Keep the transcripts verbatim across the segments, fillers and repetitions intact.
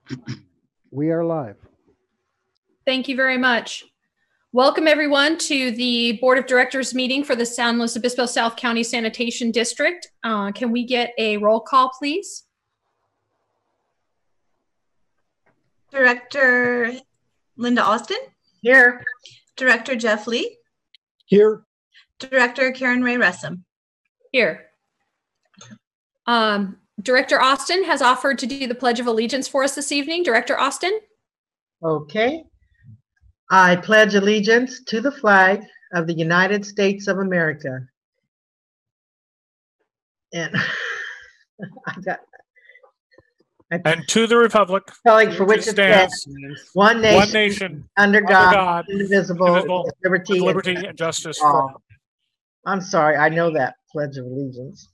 We are live. Thank you very much. Welcome everyone to the Board of Directors meeting for the San Luis Obispo South County Sanitation District. Uh, can we get a roll call, please? Director Linda Austin? Here. Director Jeff Lee? Here. Director Karen Ray Ressam? Here. Um, Director Austin has offered to do the Pledge of Allegiance for us this evening. Director Austin? Okay. I pledge allegiance to the flag of the United States of America. And I got I, and to the republic for which it stands, one nation, one nation under God, under God indivisible, indivisible, with liberty, with liberty and, and justice for all. I'm sorry, I know that Pledge of Allegiance.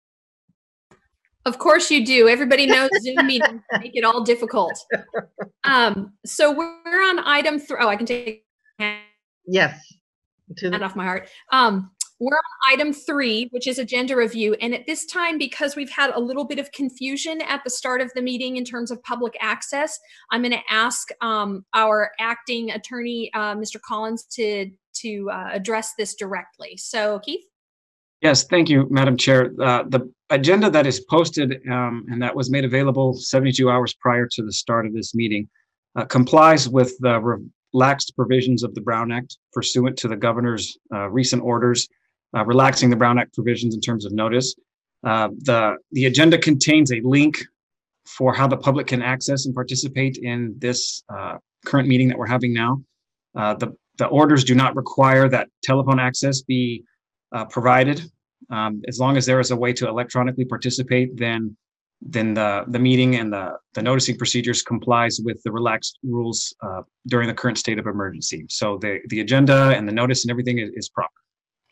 Of course you do. Everybody knows Zoom meetings make it all difficult. Um, so we're on item three. Oh, I can take yes. To hand off my heart. Um, we're on item three, which is agenda review. And at this time, because we've had a little bit of confusion at the start of the meeting in terms of public access, I'm going to ask um, our acting attorney, uh, Mister Collins, to, to uh, address this directly. So Keith? Yes, thank you, Madam Chair. Uh, the agenda that is posted um, and that was made available seventy-two hours prior to the start of this meeting uh, complies with the relaxed provisions of the Brown Act pursuant to the governor's uh, recent orders, uh, relaxing the Brown Act provisions in terms of notice. Uh, the, the agenda contains a link for how the public can access and participate in this uh, current meeting that we're having now. Uh, the, the orders do not require that telephone access be Uh, provided. Um, as long as there is a way to electronically participate, then then the the meeting and the the noticing procedures complies with the relaxed rules uh, during the current state of emergency. So the the agenda and the notice and everything is, is proper.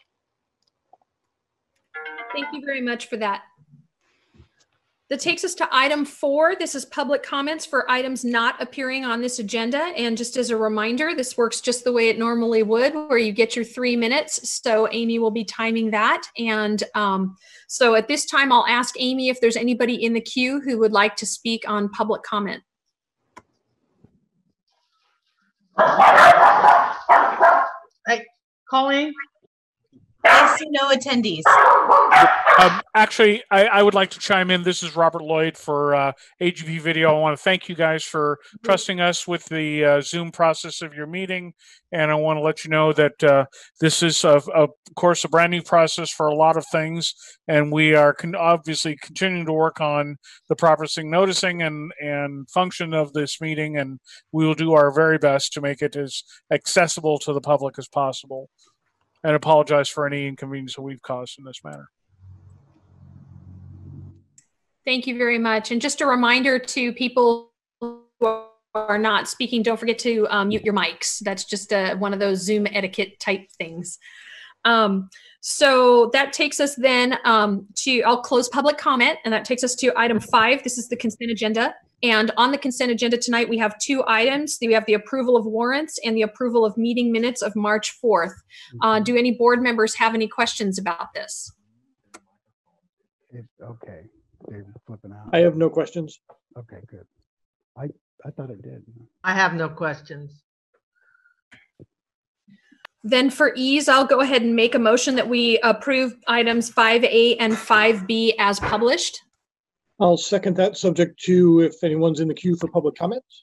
Thank you very much for that. That takes us to item four. This is public comments for items not appearing on this agenda. And just as a reminder, this works just the way it normally would, where you get your three minutes. So Amy will be timing that. And um, so at this time, I'll ask Amy if there's anybody in the queue who would like to speak on public comment. Hey, Colleen? I see no attendees. Um, actually, I, I would like to chime in. This is Robert Lloyd for uh, A G V Video. I want to thank you guys for trusting us with the uh, Zoom process of your meeting. And I want to let you know that uh, this is, a, a, of course, a brand new process for a lot of things. And we are con- obviously continuing to work on the processing, noticing, and, and function of this meeting. And we will do our very best to make it as accessible to the public as possible. And apologize for any inconvenience that we've caused in this matter. Thank you very much. And just a reminder to people who are not speaking, don't forget to um, mute your mics. That's just uh, one of those Zoom etiquette type things. Um, so that takes us then um, to, I'll close public comment, and that takes us to item five. This is the consent agenda. And on the consent agenda tonight, we have two items. We have the approval of warrants and the approval of meeting minutes of March fourth. Uh, do any board members have any questions about this? It, okay, they're flipping out. I have no questions. Okay, good. I, I thought it did. I have no questions. Then for ease, I'll go ahead and make a motion that we approve items five A and five B as published. I'll second that, subject to if anyone's in the queue for public comments.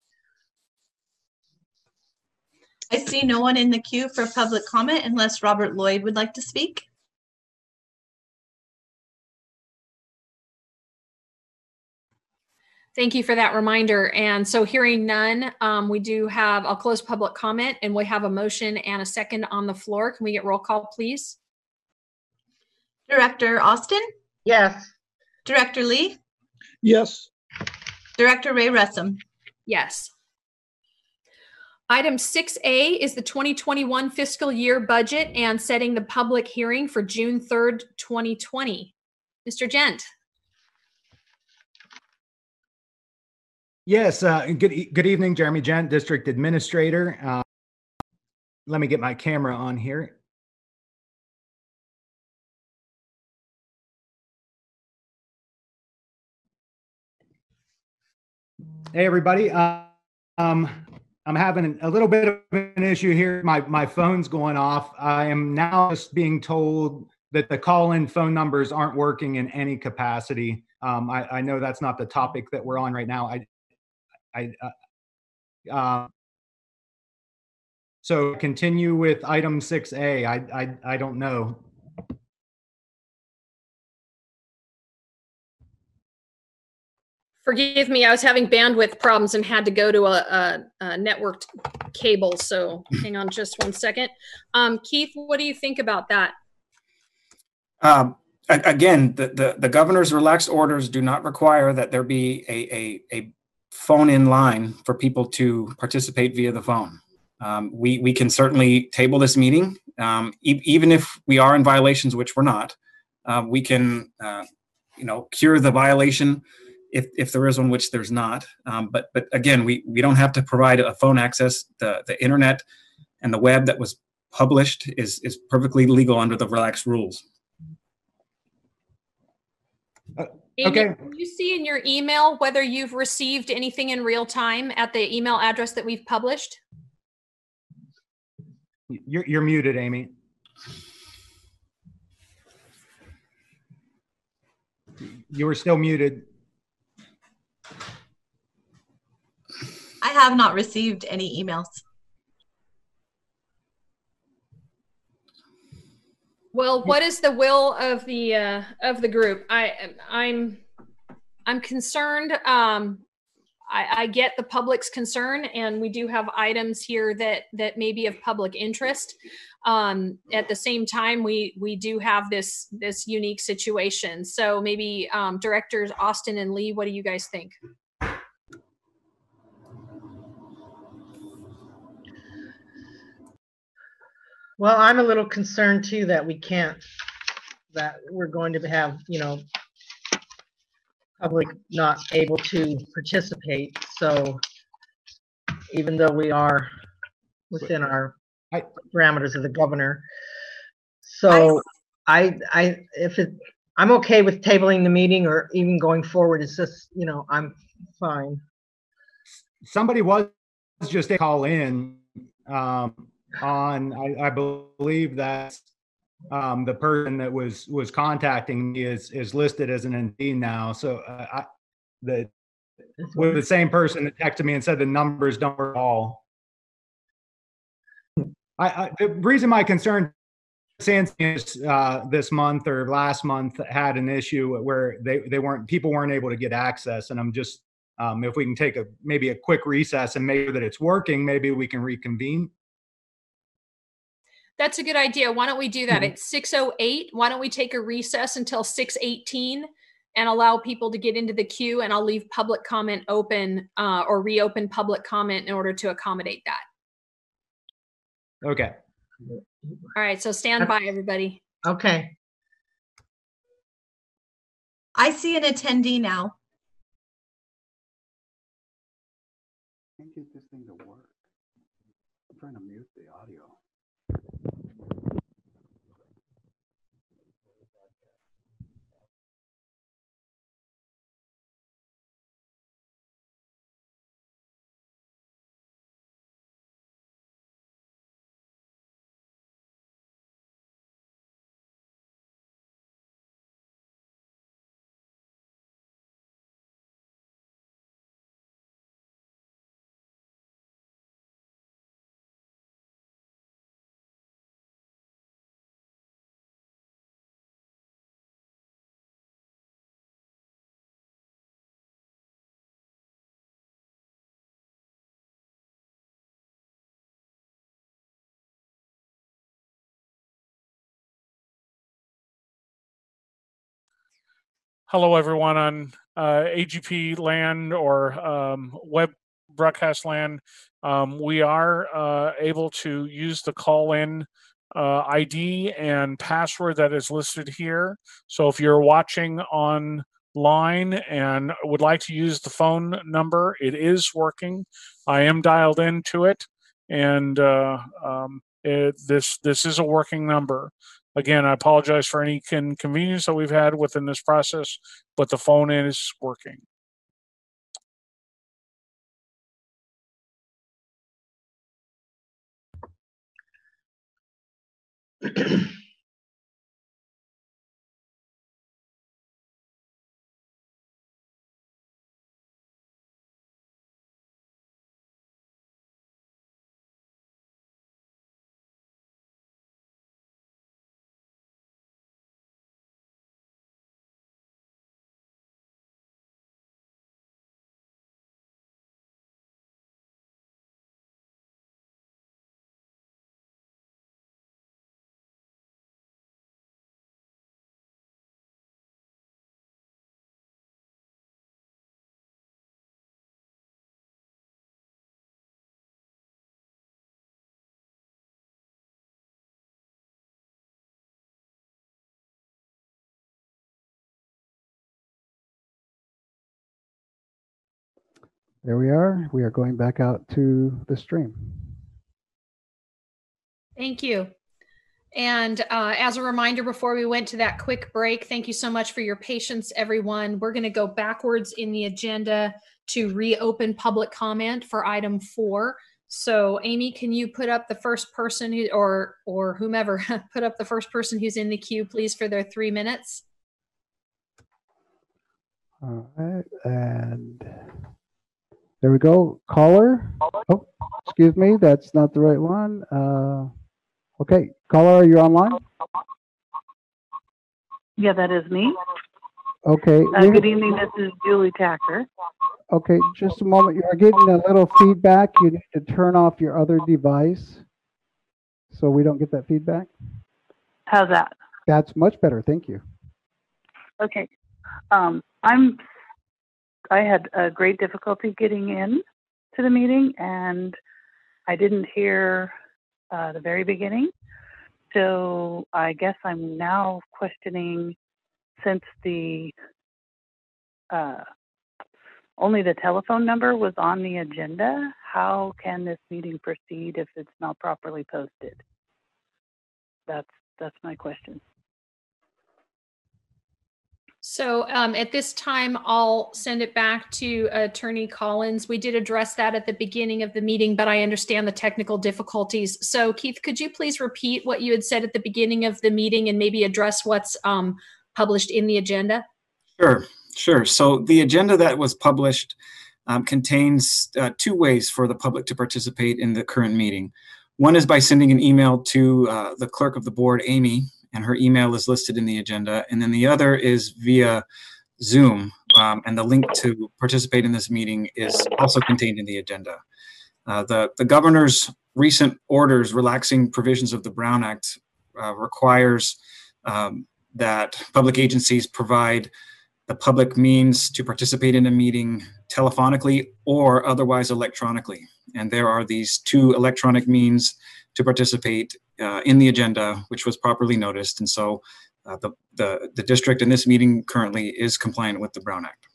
I see no one in the queue for public comment unless Robert Lloyd would like to speak. Thank you for that reminder. And so hearing none, um, we do have, I'll close public comment, and we have a motion and a second on the floor. Can we get roll call, please? Director Austin? Yes. Director Lee? Yes. Director Ray Ressam? Yes. Item six A is the twenty twenty-one fiscal year budget and setting the public hearing for June third, twenty twenty. Mister Gent. Yes, uh, good, e- good evening, Jeremy Gent, District Administrator. Uh, let me get my camera on here. Hey, everybody. Uh, um, I'm having a little bit of an issue here. My, my phone's going off. I am now just being told that the call-in phone numbers aren't working in any capacity. Um, I, I know that's not the topic that we're on right now. I, I, uh, uh, so continue with item six A. I, I, I don't know. Forgive me, I was having bandwidth problems and had to go to a, a, a networked cable. So hang on just one second. Um, Keith, what do you think about that? Um, a- again, the, the, the governor's relaxed orders do not require that there be a, a, a phone in line for people to participate via the phone. Um, we, we can certainly table this meeting, um, e- even if we are in violations, which we're not. Uh, we can, uh, you know, cure the violation if, if there is one, which there's not. Um, but but again, we, we don't have to provide a phone access. The, the internet and the web that was published is, is perfectly legal under the relaxed rules. Amy, Okay. Can you see in your email whether you've received anything in real time at the email address that we've published? You're, you're muted, Amy. You were still muted. I have not received any emails. Well, what is the will of the uh, of the group? I I'm I'm concerned. Um, I, I get the public's concern, and we do have items here that that may be of public interest. Um, at the same time, we we do have this this unique situation. So maybe um, directors Austin and Lee, what do you guys think? Well, I'm a little concerned too that we can't, that we're going to have, you know, public not able to participate. So even though we are within our I- parameters of the governor. So I, I, if it, I'm okay with tabling the meeting or even going forward. It's just, you know, I'm fine. Somebody was just a call in um, on, I, I believe that um, the person that was was contacting me is is listed as an N D now. So uh, I, the with the same person that texted me and said the numbers don't work at all. I, I the reason my concern, Sansi, is uh, this month or last month had an issue where they they weren't people weren't able to get access, and I'm just um, if we can take a maybe a quick recess and make sure that it's working, maybe we can reconvene. That's a good idea. Why don't we do that? It's six oh eight. Why don't we take a recess until six eighteen and allow people to get into the queue, and I'll leave public comment open uh, or reopen public comment in order to accommodate that. Okay. All right, so stand by, everybody. Okay. I see an attendee now. Can't get this thing to work. I'm trying to mute the audio. Hello, everyone on uh, A G P land or um, web broadcast land. Um, we are uh, able to use the call-in uh, I D and password that is listed here. So if you're watching online and would like to use the phone number, it is working. I am dialed into it, and uh, um, it, this this is a working number. Again, I apologize for any inconvenience that we've had within this process, but the phone is working. There we are. We are going back out to the stream. Thank you. And uh, as a reminder, before we went to that quick break, thank you so much for your patience, everyone. We're going to go backwards in the agenda to reopen public comment for item four. So Amy, can you put up the first person who, or, or whomever, put up the first person who's in the queue, please, for their three minutes? All right, and there we go. Caller. Oh, excuse me, that's not the right one. Uh, okay, caller, are you online? Yeah, that is me. Okay. Uh, good evening, this is Julie Tacker. Okay, just a moment. You are getting a little feedback. You need to turn off your other device so we don't get that feedback. How's that? That's much better. Thank you. Okay. Um, I'm. I had a great difficulty getting in to the meeting, and I didn't hear uh, the very beginning. So I guess I'm now questioning, since the uh, only the telephone number was on the agenda, how can this meeting proceed if it's not properly posted? That's that's my question. So um, at this time, I'll send it back to Attorney Collins. We did address that at the beginning of the meeting, but I understand the technical difficulties. So Keith, could you please repeat what you had said at the beginning of the meeting and maybe address what's um, published in the agenda? Sure, sure. So the agenda that was published um, contains uh, two ways for the public to participate in the current meeting. One is by sending an email to uh, the clerk of the board, Amy, and her email is listed in the agenda. And then the other is via Zoom, um, and the link to participate in this meeting is also contained in the agenda. Uh, the, the governor's recent orders relaxing provisions of the Brown Act uh, requires um, that public agencies provide the public means to participate in a meeting telephonically or otherwise electronically. And there are these two electronic means to participate uh, in the agenda, which was properly noticed. And so uh, the, the, the district in this meeting currently is compliant with the Brown Act.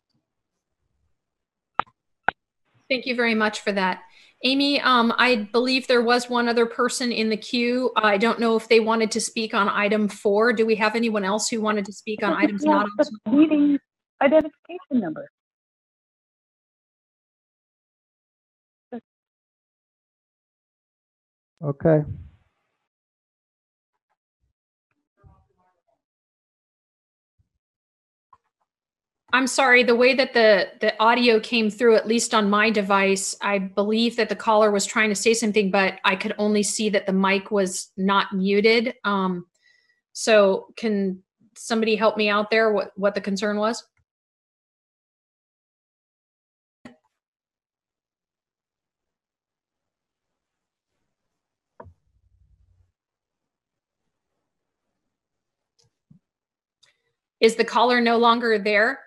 Thank you very much for that. Amy, um, I believe there was one other person in the queue. I don't know if they wanted to speak on item four. Do we have anyone else who wanted to speak on items Yeah, not on? the meeting identification number. Okay. I'm sorry, the way that the, the audio came through, at least on my device, I believe that the caller was trying to say something, but I could only see that the mic was not muted. Um, so can somebody help me out there, what, what the concern was? Is the caller no longer there?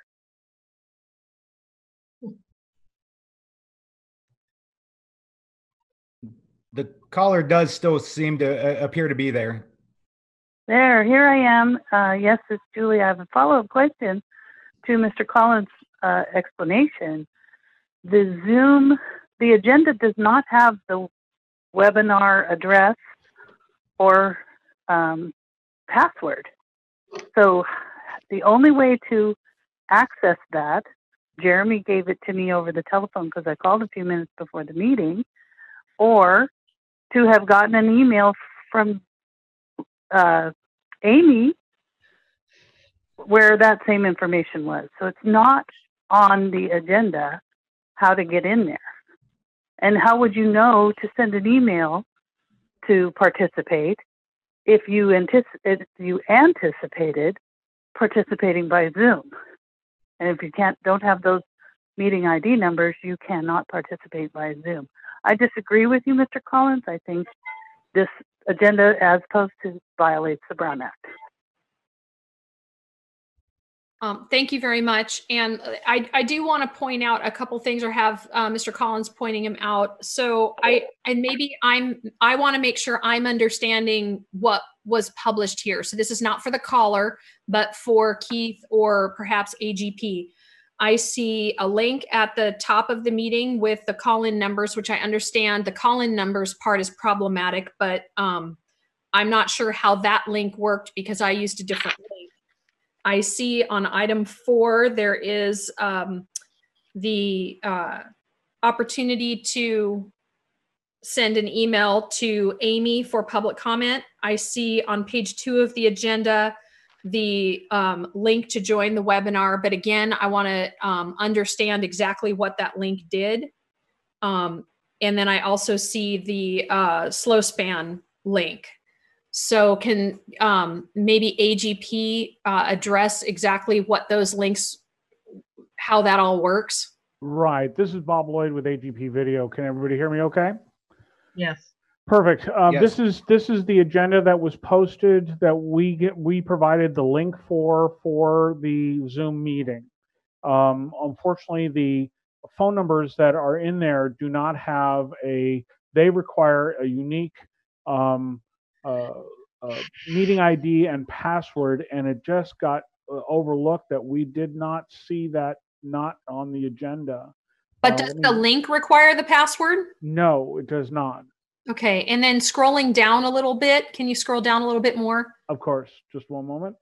The caller does still seem to uh, appear to be there. There, here I am. Uh, yes, it's Julie. I have a follow-up question to Mister Collins' uh, explanation. The Zoom, the agenda does not have the webinar address or um, password. So the only way to access that, Jeremy gave it to me over the telephone because I called a few minutes before the meeting, or to have gotten an email from uh, Amy where that same information was. So it's not on the agenda how to get in there. And how would you know to send an email to participate if you, antici- if you anticipated participating by Zoom? And if you can't, don't have those meeting I D numbers, you cannot participate by Zoom. I disagree with you, Mister Collins. I think this agenda as posted violates the Brown Act. Um, thank you very much. And I, I do want to point out a couple things, or have uh, Mister Collins pointing them out. So I, and maybe I'm, I want to make sure I'm understanding what was published here. So this is not for the caller, but for Keith or perhaps A G P. I see a link at the top of the meeting with the call-in numbers, which I understand the call-in numbers part is problematic, but um, I'm not sure how that link worked because I used a different link. I see on item four, there is um, the uh, opportunity to send an email to Amy for public comment. I see on page two of the agenda, the um, link to join the webinar. But again, I want to um, understand exactly what that link did. Um, and then I also see the uh, slow span link. So can um, maybe A G P uh, address exactly what those links, how that all works? Right. This is Bob Lloyd with A G P Video. Can everybody hear me okay? Yes. Perfect. Um, Yes. This is this is the agenda that was posted that we get. We provided the link for for the Zoom meeting. Um, unfortunately, the phone numbers that are in there do not have a. They require a unique um, uh, uh, meeting I D and password, and it just got uh, overlooked that we did not see that not on the agenda. But Uh, does let me- the link require the password? No, it does not. Okay, and then scrolling down a little bit, can you scroll down a little bit more? Of course. Just one moment.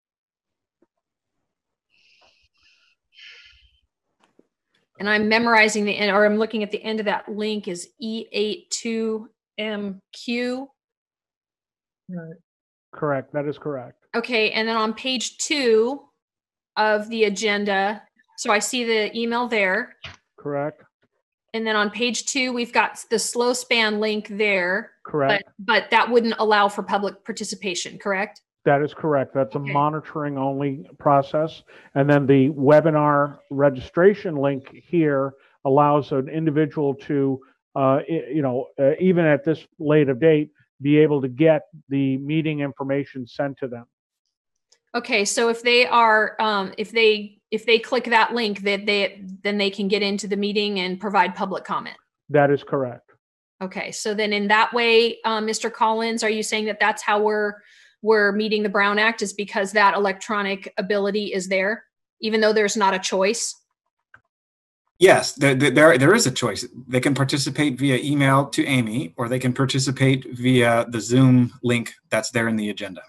And I'm memorizing the end, or I'm looking at the end of that link is E eighty-two M Q. Right. Correct. That is correct. Okay, and then on page two of the agenda, so I see the email there. Correct. And then on page two, we've got the slow span link there, but, Correct. but that wouldn't allow for public participation, correct? That is correct. That's Okay. a monitoring only process. And then the webinar registration link here allows an individual to, uh, i- you know, uh, even at this late of date, be able to get the meeting information sent to them. Okay, so if they are, um, if they, if they click that link, that they, then they can get into the meeting and provide public comment. That is correct. Okay, so then in that way, um, Mister Collins, are you saying that that's how we're, we're meeting the Brown Act, is because that electronic ability is there, even though there's not a choice? Yes, there, there, there is a choice. They can participate via email to Amy, or they can participate via the Zoom link that's there in the agenda.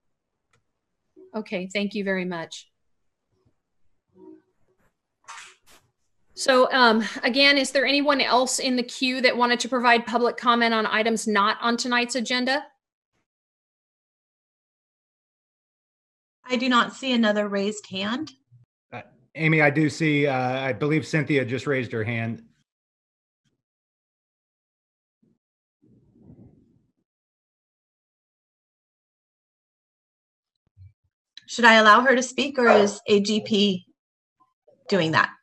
Okay, thank you very much. So um, again, is there anyone else in the queue that wanted to provide public comment on items not on tonight's agenda? I do not see another raised hand. Uh, Amy, I do see, uh, I believe Cynthia just raised her hand. Should I allow her to speak, or is A G P doing that?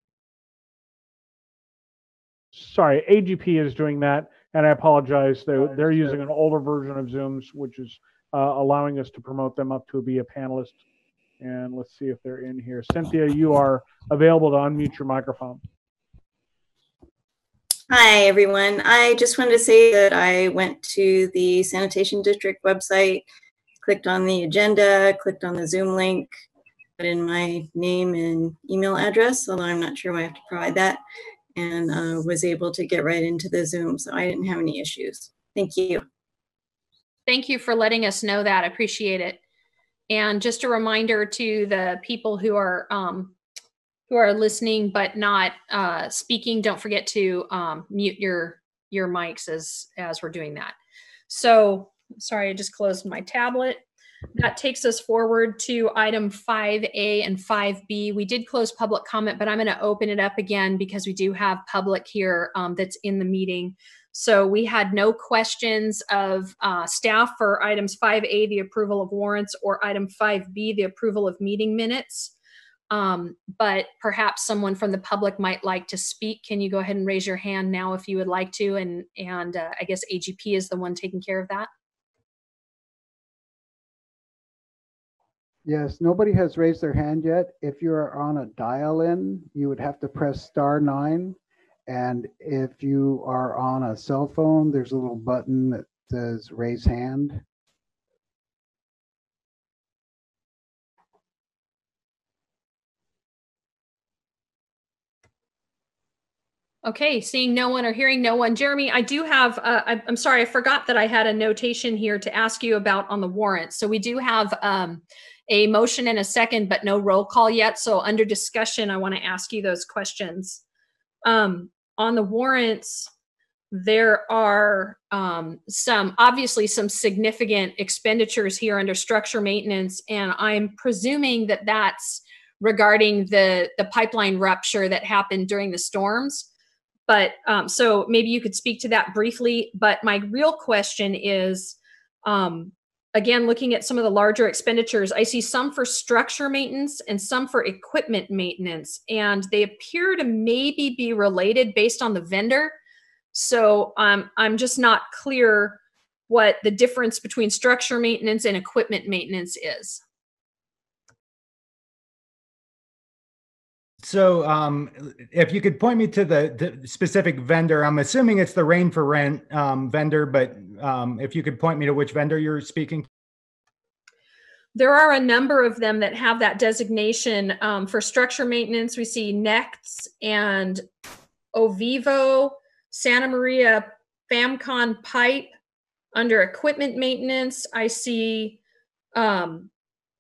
Sorry, A G P is doing that, and I apologize. They're, they're using an older version of Zooms, which is uh, allowing us to promote them up to be a panelist. And let's see if they're in here. Cynthia, you are available to unmute your microphone. Hi, everyone. I just wanted to say that I went to the Sanitation District website, clicked on the agenda, clicked on the Zoom link, put in my name and email address, although I'm not sure why I have to provide that, and uh, was able to get right into the Zoom, so I didn't have any issues. Thank you. Thank you for letting us know that. I appreciate it. And just a reminder to the people who are um, who are listening but not uh, speaking, don't forget to um, mute your your mics as as we're doing that. So Sorry, I just closed my tablet. That takes us forward to item five A and five B. We did close public comment, but I'm going to open it up again because we do have public here um, that's in the meeting. So we had no questions of uh, staff for items five A, the approval of warrants, or item five B, the approval of meeting minutes. Um, but perhaps someone from the public might like to speak. Can you go ahead and raise your hand now if you would like to? And, and uh, I guess A G P is the one taking care of that. Yes, nobody has raised their hand yet. If you're on a dial-in, you would have to press star nine. And if you are on a cell phone, there's a little button that says raise hand. Okay, seeing no one or hearing no one. Jeremy, I do have, uh, I, I'm sorry, I forgot that I had a notation here to ask you about on the warrant. So we do have um, a motion and a second, but no roll call yet. So under discussion, I want to ask you those questions. Um, on the warrants, there are um, some, obviously some significant expenditures here under structure maintenance. And I'm presuming that that's regarding the, the pipeline rupture that happened during the storms. But um, so maybe you could speak to that briefly. But my real question is, um, again, looking at some of the larger expenditures, I see some for structure maintenance and some for equipment maintenance, and they appear to maybe be related based on the vendor. So um, I'm just not clear what the difference between structure maintenance and equipment maintenance is. So um, if you could point me to the, the specific vendor, I'm assuming it's the Rain for Rent um, vendor, but um, if you could point me to which vendor you're speaking. There are a number of them that have that designation. Um, for structure maintenance, we see Next and Ovivo, Santa Maria FAMCON Pipe. Under equipment maintenance, I see um,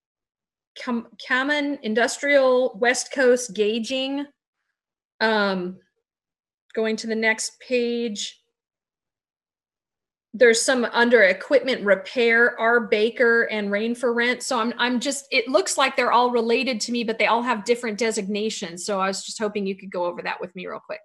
Kaman Industrial, West Coast Gauging. Um, going to the next page, there's some under equipment repair, R. Baker and Rain for Rent. So I'm, I'm just, it looks like they're all related to me, but they all have different designations. So I was just hoping you could go over that with me real quick.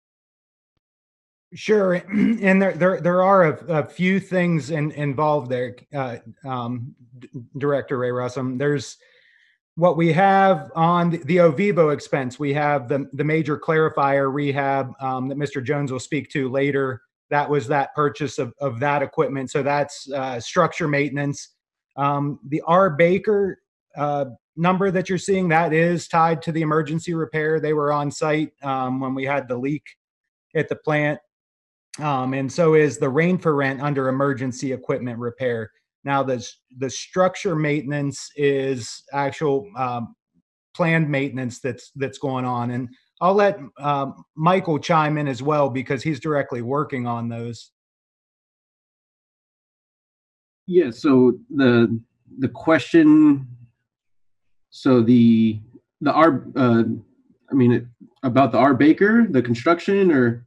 Sure, and there there there are a, a few things in, involved there, uh, um, D- Director Ray Russum. There's what we have on the, the Ovivo expense. We have the the major clarifier rehab um, that Mister Jones will speak to later. That was that purchase of of that equipment. So that's uh, structure maintenance. Um, the R. Baker uh, number that you're seeing, that is tied to the emergency repair. They were on site um, when we had the leak at the plant. Um, and so is the Rain for Rent under emergency equipment repair. Now, the, the structure maintenance is actual um, planned maintenance that's that's going on. And I'll let um, Michael chime in as well because he's directly working on those. Yeah, so the the question, so the the R, uh, I mean, about the R. Baker, the construction, or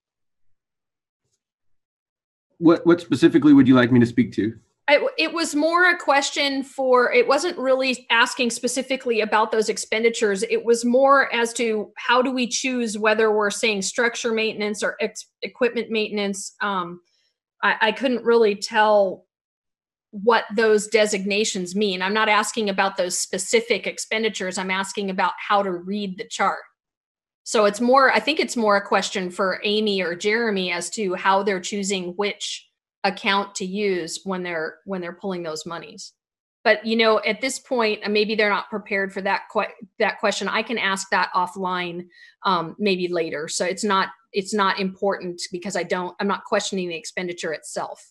What what specifically would you like me to speak to? I, it was more a question for, it wasn't really asking specifically about those expenditures. It was more as to how do we choose whether we're saying structure maintenance or ex, equipment maintenance. Um, I, I couldn't really tell what those designations mean. I'm not asking about those specific expenditures. I'm asking about how to read the chart. So it's more, I think it's more a question for Amy or Jeremy as to how they're choosing which account to use when they're when they're pulling those monies. But you know, at this point, maybe they're not prepared for that que- that question. I can ask that offline, um, maybe later. So it's not it's not important because I don't I'm not questioning the expenditure itself.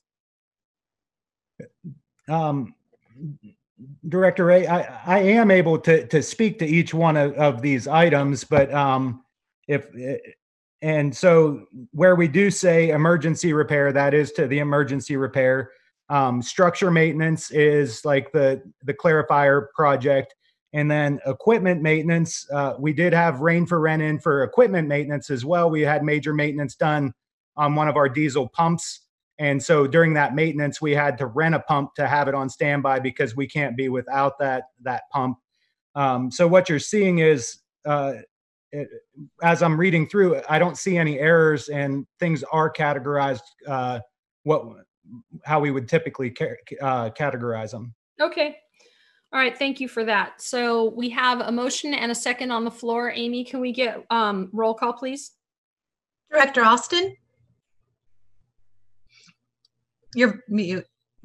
Um, Director Ray, I, I am able to to speak to each one of, of these items, but um, if and so where we do say emergency repair, that is to the emergency repair. Um, structure maintenance is like the the clarifier project, and then equipment maintenance. Uh, we did have Rain for Rent in for equipment maintenance as well. We had major maintenance done on one of our diesel pumps. And so during that maintenance, we had to rent a pump to have it on standby because we can't be without that, that pump. Um, so what you're seeing is, uh, it, as I'm reading through, I don't see any errors, and things are categorized uh, what how we would typically ca- uh, categorize them. Okay. All right. Thank you for that. So we have a motion and a second on the floor. Amy, can we get um, roll call, please? Director Austin? You're mute.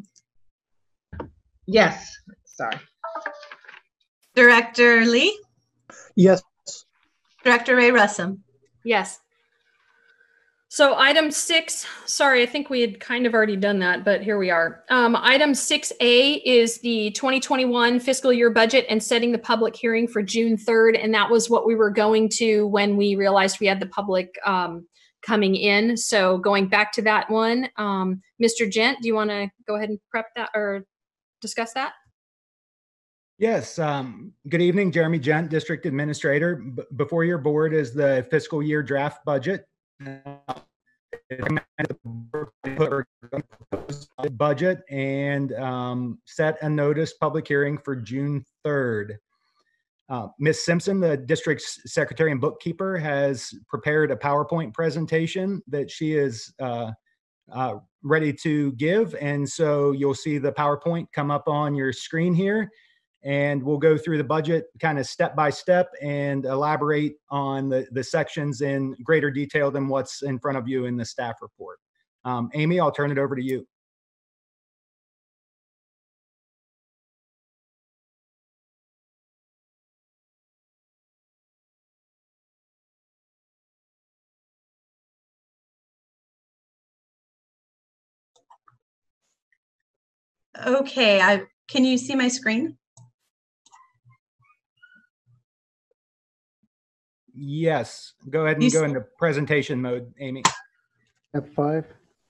Yes, sorry. Director Lee? Yes. Director Ray Russum? Yes. So item six, sorry, I think we had kind of already done that, but here we are. Um, item six A is the twenty twenty-one fiscal year budget and setting the public hearing for June third. And that was what we were going to when we realized we had the public um, coming in. So going back to that one, um, Mister Gent, do you want to go ahead and prep that or discuss that? Yes. Um, good evening, Jeremy Gent, District Administrator. B- before your board is the fiscal year draft budget. Budget and um, set a notice public hearing for June third. Uh, Miz Simpson, the district's secretary and bookkeeper, has prepared a PowerPoint presentation that she is uh, uh, ready to give. And so you'll see the PowerPoint come up on your screen here. And we'll go through the budget kind of step by step and elaborate on the, the sections in greater detail than what's in front of you in the staff report. Um, Amy, I'll turn it over to you. Okay, I can you see my screen? Yes, go ahead and You go s- into presentation mode, Amy. F five.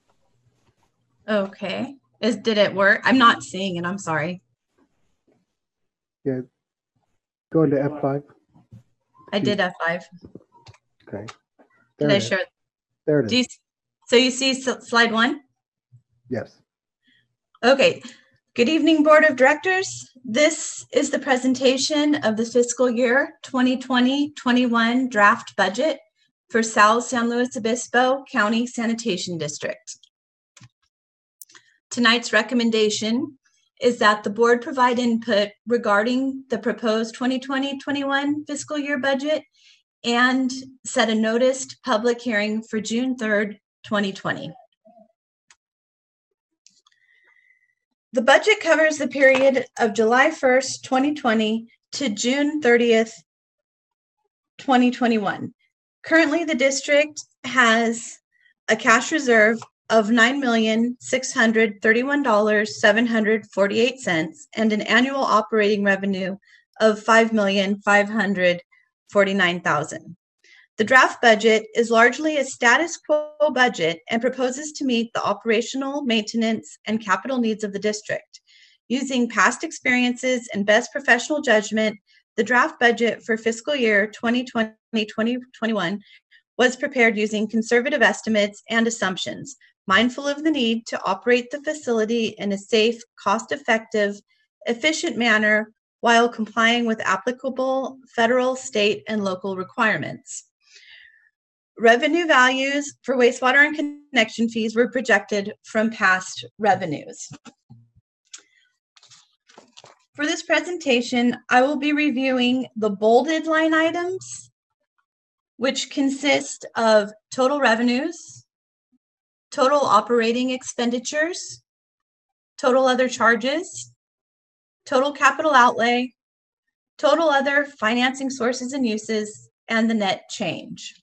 Okay. Is did it work? I'm not seeing it. I'm sorry. Yeah. Go into F five. I did F five. Okay. Did There I it is. share? There it Do you, is. so you see s- slide one? Yes. Okay. Good evening, Board of Directors. This is the presentation of the fiscal year twenty twenty twenty-one draft budget for South San Luis Obispo County Sanitation District. Tonight's recommendation is that the board provide input regarding the proposed twenty twenty twenty-one fiscal year budget and set a noticed public hearing for June third, twenty twenty. The budget covers the period of July first, twenty twenty to June thirtieth, twenty twenty-one. Currently, the district has a cash reserve of nine million six hundred thirty-one thousand seven hundred forty-eight dollars and an annual operating revenue of five million five hundred forty-nine thousand dollars. The draft budget is largely a status quo budget and proposes to meet the operational, maintenance, and capital needs of the district. Using past experiences and best professional judgment, the draft budget for fiscal year twenty twenty to twenty twenty-one was prepared using conservative estimates and assumptions, mindful of the need to operate the facility in a safe, cost-effective, efficient manner while complying with applicable federal, state, and local requirements. Revenue values for wastewater and connection fees were projected from past revenues. For this presentation, I will be reviewing the bolded line items, which consist of total revenues, total operating expenditures, total other charges, total capital outlay, total other financing sources and uses, and the net change.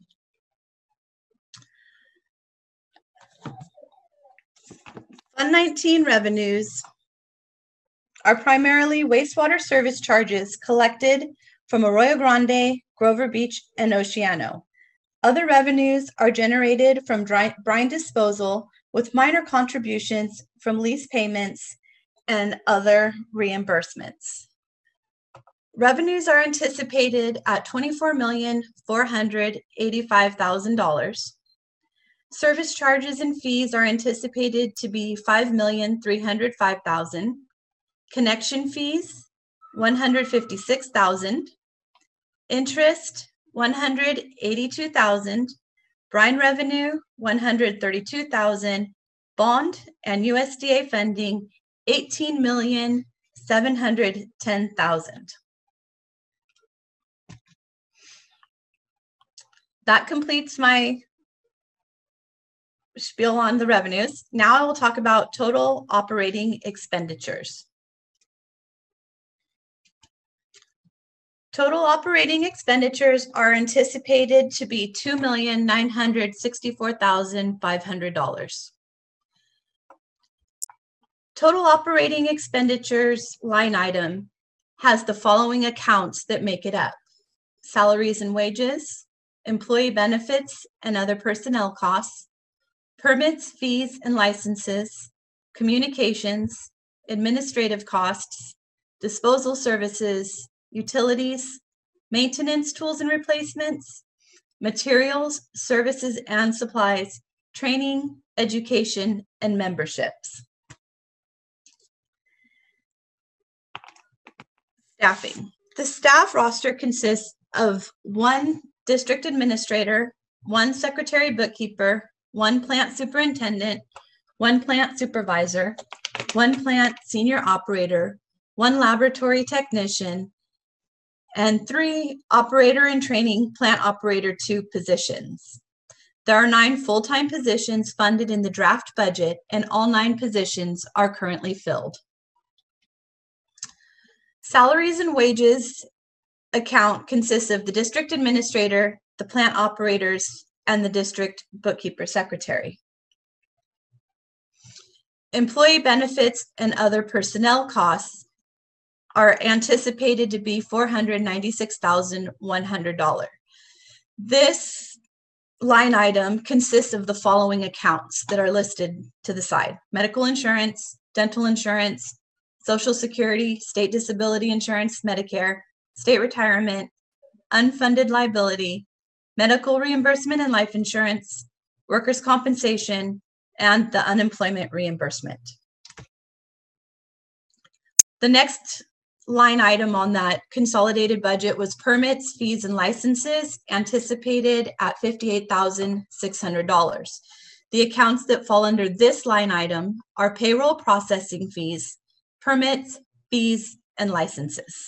Fund nineteen revenues are primarily wastewater service charges collected from Arroyo Grande, Grover Beach, and Oceano. Other revenues are generated from dry, brine disposal with minor contributions from lease payments and other reimbursements. Revenues are anticipated at twenty-four million four hundred eighty-five thousand dollars. Service charges and fees are anticipated to be five million three hundred five thousand dollars. Connection fees, one hundred fifty-six thousand dollars. Interest, one hundred eighty-two thousand dollars. Brine revenue, one hundred thirty-two thousand dollars. Bond and U S D A funding, eighteen million seven hundred ten thousand dollars. That completes my spiel on the revenues. Now I will talk about total operating expenditures. Total operating expenditures are anticipated to be two million nine hundred sixty-four thousand five hundred dollars. Total operating expenditures line item has the following accounts that make it up: salaries and wages, employee benefits and other personnel costs, permits, fees and licenses, communications, administrative costs, disposal services, utilities, maintenance, tools and replacements, materials, services and supplies, training, education, and memberships. Staffing. The staff roster consists of one district administrator, one secretary bookkeeper, one plant superintendent, one plant supervisor, one plant senior operator, one laboratory technician, and three operator in training plant operator two positions. There are nine full-time positions funded in the draft budget, and all nine positions are currently filled. Salaries and wages account consists of the district administrator, the plant operators, and the district bookkeeper secretary. Employee benefits and other personnel costs are anticipated to be four hundred ninety-six thousand one hundred dollars. This line item consists of the following accounts that are listed to the side: medical insurance, dental insurance, Social Security, state disability insurance, Medicare, state retirement, unfunded liability, medical reimbursement and life insurance, workers' compensation, and the unemployment reimbursement. The next line item on that consolidated budget was permits, fees, and licenses, anticipated at fifty-eight thousand six hundred dollars. The accounts that fall under this line item are payroll processing fees, permits, fees, and licenses.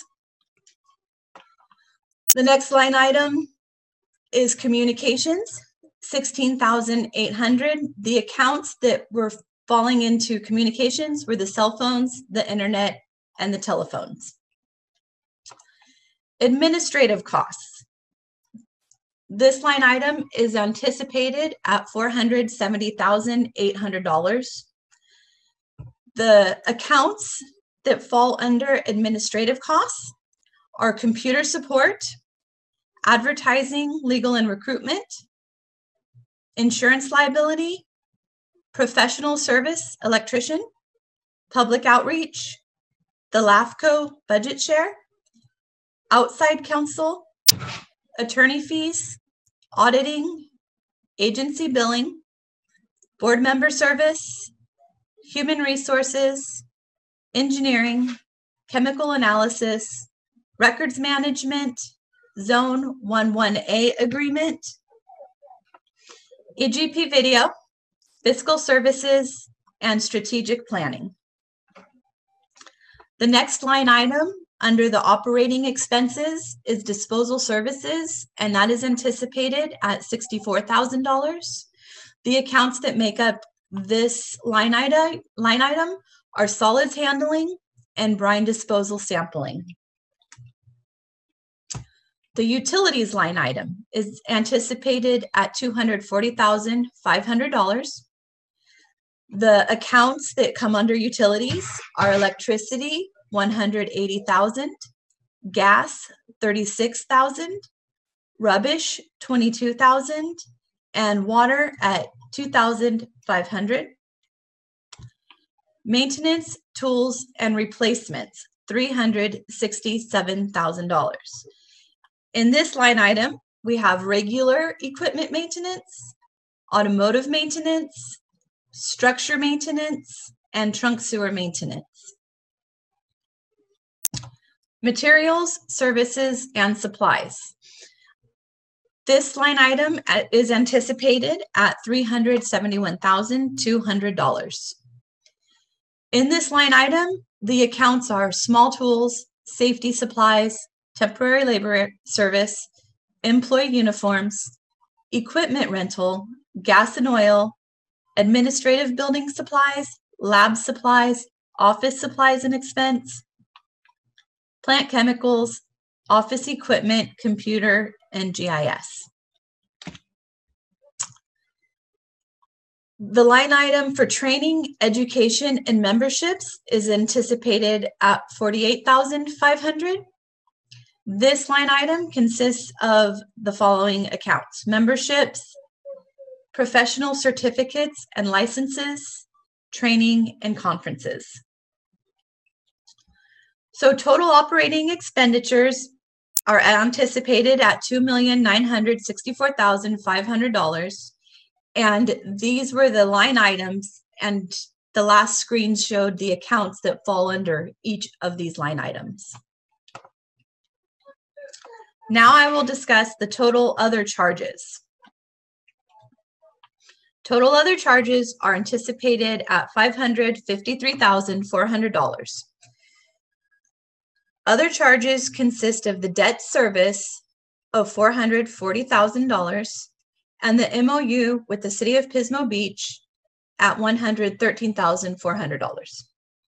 The next line item is communications, sixteen thousand eight hundred dollars. The accounts that were falling into communications were the cell phones, the internet, and the telephones. Administrative costs. This line item is anticipated at four hundred seventy thousand eight hundred dollars. The accounts that fall under administrative costs are computer support, advertising, legal and recruitment, insurance liability, professional service, electrician, public outreach, the LAFCO budget share, outside counsel, attorney fees, auditing, agency billing, board member service, human resources, engineering, chemical analysis, records management, Zone eleven A agreement, E G P video, fiscal services, and strategic planning. The next line item under the operating expenses is disposal services, and that is anticipated at sixty-four thousand dollars. The accounts that make up this line item, line item are solids handling and brine disposal sampling. The utilities line item is anticipated at two hundred forty thousand five hundred dollars. The accounts that come under utilities are electricity, one hundred eighty thousand dollars, gas, thirty-six thousand dollars, rubbish, twenty-two thousand dollars, and water at two thousand five hundred dollars. Maintenance, tools, and replacements, three hundred sixty-seven thousand dollars. In this line item, we have regular equipment maintenance, automotive maintenance, structure maintenance, and trunk sewer maintenance. Materials, services, and supplies. This line item is anticipated at three hundred seventy-one thousand two hundred dollars. In this line item, the accounts are small tools, safety supplies, temporary labor service, employee uniforms, equipment rental, gas and oil, administrative building supplies, lab supplies, office supplies and expense, plant chemicals, office equipment, computer, and G I S. The line item for training, education, and memberships is anticipated at forty-eight thousand five hundred dollars. This line item consists of the following accounts: memberships, professional certificates and licenses, training, and conferences. So total operating expenditures are anticipated at two million nine hundred sixty-four thousand five hundred dollars. And these were the line items, and the last screen showed the accounts that fall under each of these line items. Now I will discuss the total other charges. Total other charges are anticipated at five hundred fifty-three thousand four hundred dollars. Other charges consist of the debt service of four hundred forty thousand dollars and the M O U with the City of Pismo Beach at one hundred thirteen thousand four hundred dollars.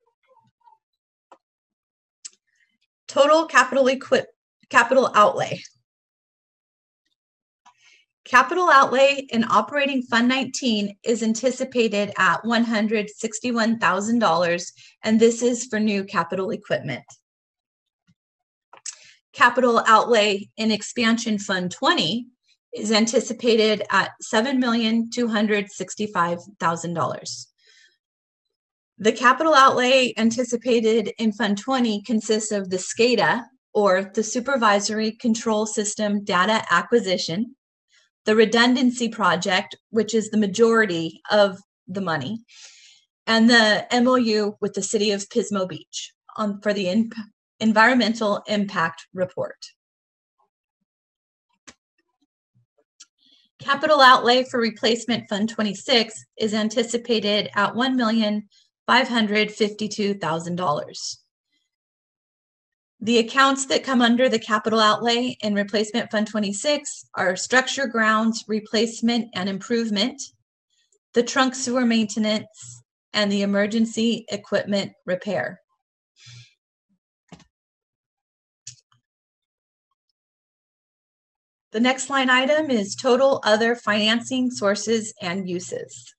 Total capital equip capital outlay. Capital outlay in operating Fund nineteen is anticipated at one hundred sixty-one thousand dollars, and this is for new capital equipment. Capital outlay in expansion Fund twenty is anticipated at seven million two hundred sixty-five thousand dollars. The capital outlay anticipated in Fund twenty consists of the SCADA, or the Supervisory Control System Data Acquisition, the redundancy project, which is the majority of the money, and the M O U with the City of Pismo Beach on, for the in, Environmental Impact Report. Capital outlay for replacement Fund twenty-six is anticipated at one million five hundred fifty-two thousand dollars. The accounts that come under the capital outlay in replacement Fund twenty-six are structure grounds replacement and improvement, the trunk sewer maintenance, and the emergency equipment repair. The next line item is total other financing sources and uses.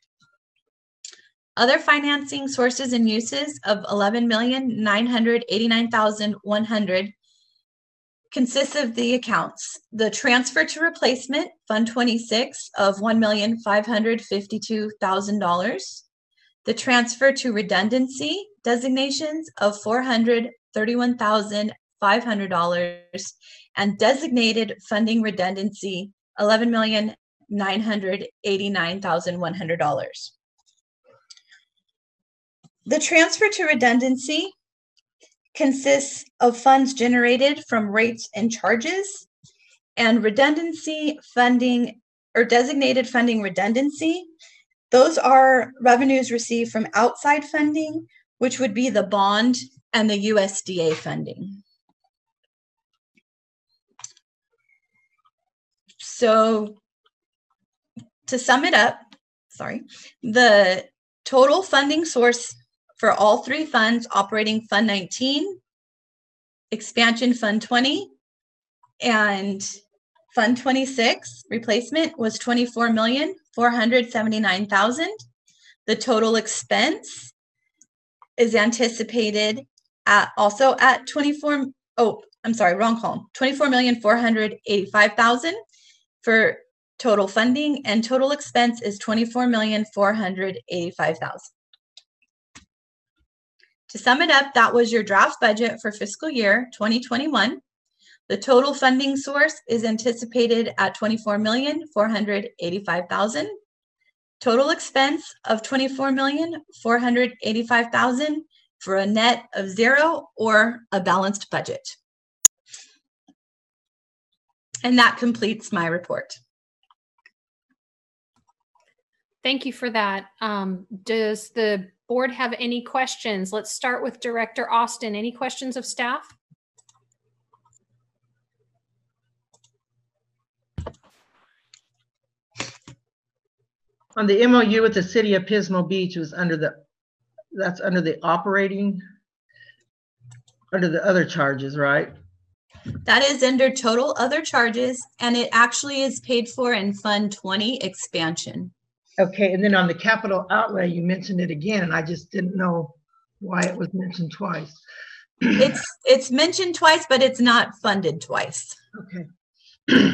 Other financing sources and uses of eleven million nine hundred eighty-nine thousand one hundred consists of the accounts: the transfer to replacement Fund twenty-six of one million five hundred fifty-two thousand dollars, the transfer to redundancy designations of four hundred thirty-one thousand five hundred dollars, and designated funding redundancy eleven million nine hundred eighty-nine thousand one hundred dollars. The transfer to redundancy consists of funds generated from rates and charges, and redundancy funding or designated funding redundancy. Those are revenues received from outside funding, which would be the bond and the U S D A funding. So to sum it up, sorry, the total funding source for all three funds, operating Fund nineteen, expansion Fund twenty, and Fund twenty-six replacement, was twenty-four million four hundred seventy-nine thousand. The total expense is anticipated at also at twenty-four, oh, I'm sorry, wrong column, twenty-four million four hundred eighty-five thousand for total funding, and total expense is twenty-four million four hundred eighty-five thousand. To sum it up, that was your draft budget for fiscal year twenty twenty-one. The total funding source is anticipated at twenty-four million, four hundred eighty-five thousand. Total expense of twenty-four million, four hundred eighty-five thousand for a net of zero or a balanced budget. And that completes my report. Thank you for that. Um, does the board have any questions? Let's start with Director Austin. Any questions of staff? On the M O U with the city of Pismo Beach was under the, that's under the operating, under the other charges, right? That is under total other charges, and it actually is paid for in Fund twenty expansion. Okay, and then on the capital outlay, you mentioned it again, and I just didn't know why it was mentioned twice. It's it's mentioned twice, but it's not funded twice. Okay.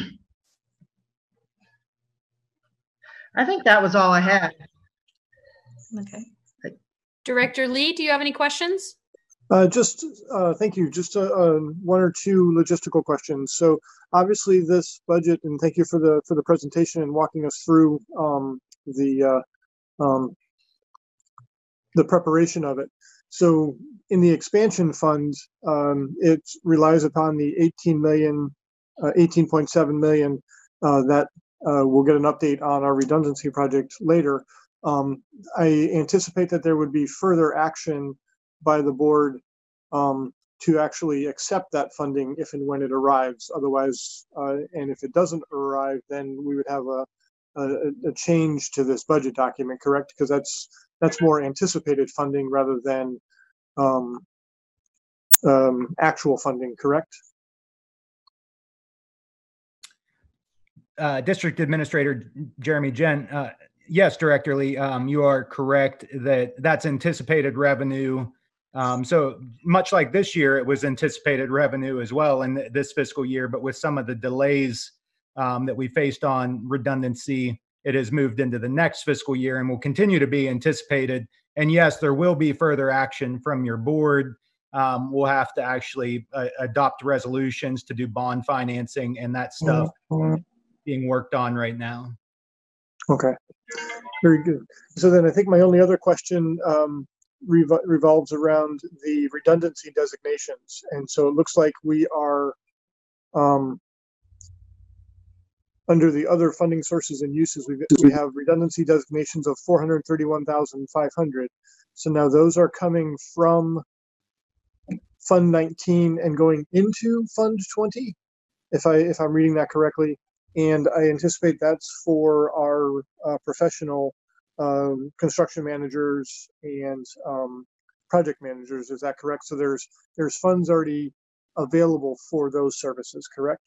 I think that was all I had. Okay. Director Lee, do you have any questions? Uh, just, uh, thank you. Just uh, uh, one or two logistical questions. So obviously this budget, and thank you for the for the presentation and walking us through um, the uh, um, the preparation of it. So in the expansion fund, um, it relies upon the eighteen million, uh, eighteen point seven million uh, that uh, we'll get an update on our redundancy project later. Um, I anticipate that there would be further action by the board um, to actually accept that funding if and when it arrives. Otherwise, uh, and if it doesn't arrive, then we would have a, a, a change to this budget document, correct? Because that's that's more anticipated funding rather than um, um, actual funding, correct? Uh, District Administrator Jeremy Gent, uh, yes, Director Lee, um, you are correct that that's anticipated revenue. Um, so much like this year, it was anticipated revenue as well in th this fiscal year, but with some of the delays um, that we faced on redundancy, it has moved into the next fiscal year and will continue to be anticipated. And yes, there will be further action from your board. Um, we'll have to actually uh, adopt resolutions to do bond financing and that stuff Mm-hmm. being worked on right now. Okay, very good. So then I think my only other question um, rev revolves around the redundancy designations. And so it looks like we are um, under the other funding sources and uses, we we have redundancy designations of four hundred thirty-one thousand five hundred. So now those are coming from Fund nineteen and going into Fund twenty, if I if I'm reading that correctly. And I anticipate that's for our uh, professional um, construction managers and um, project managers. Is that correct? So there's there's funds already available for those services, correct?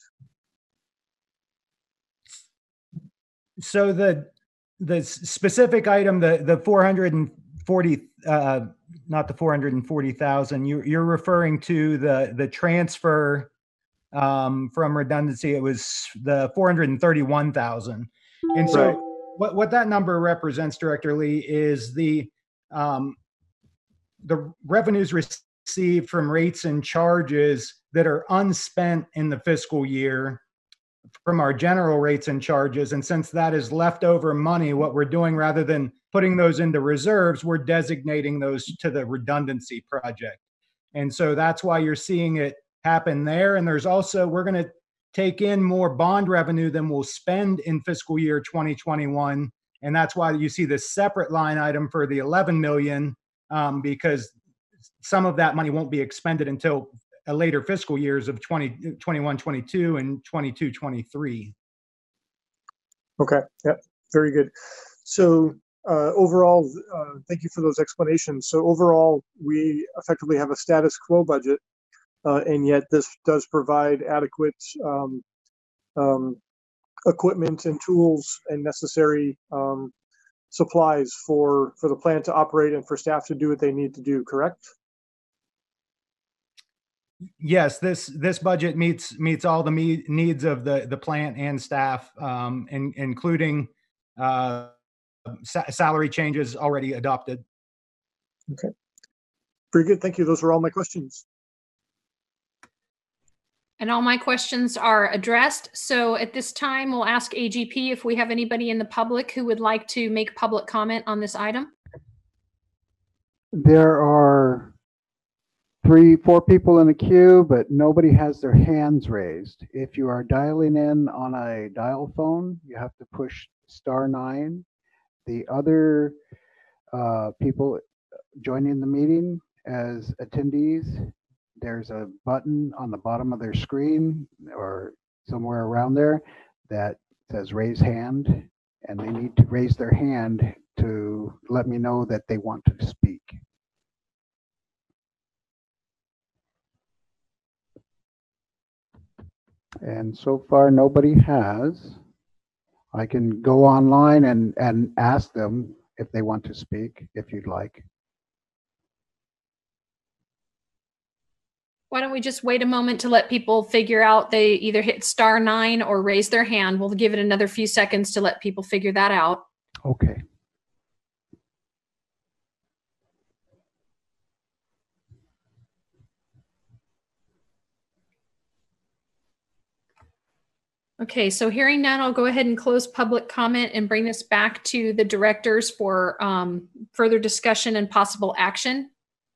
So the the specific item, the the four hundred forty, uh, not the four hundred forty thousand, you you're referring to the the transfer um, from redundancy. It was the four hundred thirty-one thousand, and so Right. what what that number represents, Director Lee, is the um, the revenues received from rates and charges that are unspent in the fiscal year from our general rates and charges. And since that is leftover money, what we're doing, rather than putting those into reserves, we're designating those to the redundancy project. And so that's why you're seeing it happen there. And there's also, we're going to take in more bond revenue than we'll spend in fiscal year twenty twenty-one. And that's why you see this separate line item for the eleven million, um, because some of that money won't be expended until a later fiscal years of twenty twenty-one twenty-two and twenty-two twenty-three. Okay, yep, very good. So uh, overall, uh, thank you for those explanations. So overall, we effectively have a status quo budget, uh, and yet this does provide adequate um, um, equipment and tools and necessary um, supplies for, for the plant to operate and for staff to do what they need to do, correct? Yes, this this budget meets meets all the me needs of the the plant and staff, um, in, including uh, sa salary changes already adopted. Okay, very good. Thank you. Those are all my questions. And all my questions are addressed. So at this time, we'll ask A G P if we have anybody in the public who would like to make public comment on this item. There are three, four people in the queue, but nobody has their hands raised. If you are dialing in on a dial phone, you have to push star nine. The other uh, people joining the meeting as attendees, there's a button on the bottom of their screen or somewhere around there that says raise hand, and they need to raise their hand to let me know that they want to speak. And so far, nobody has. I can go online and, and ask them if they want to speak, if you'd like. Why don't we just wait a moment to let people figure out they either hit star nine or raise their hand. We'll give it another few seconds to let people figure that out. Okay. Okay, so hearing none, I'll go ahead and close public comment and bring this back to the directors for um, further discussion and possible action.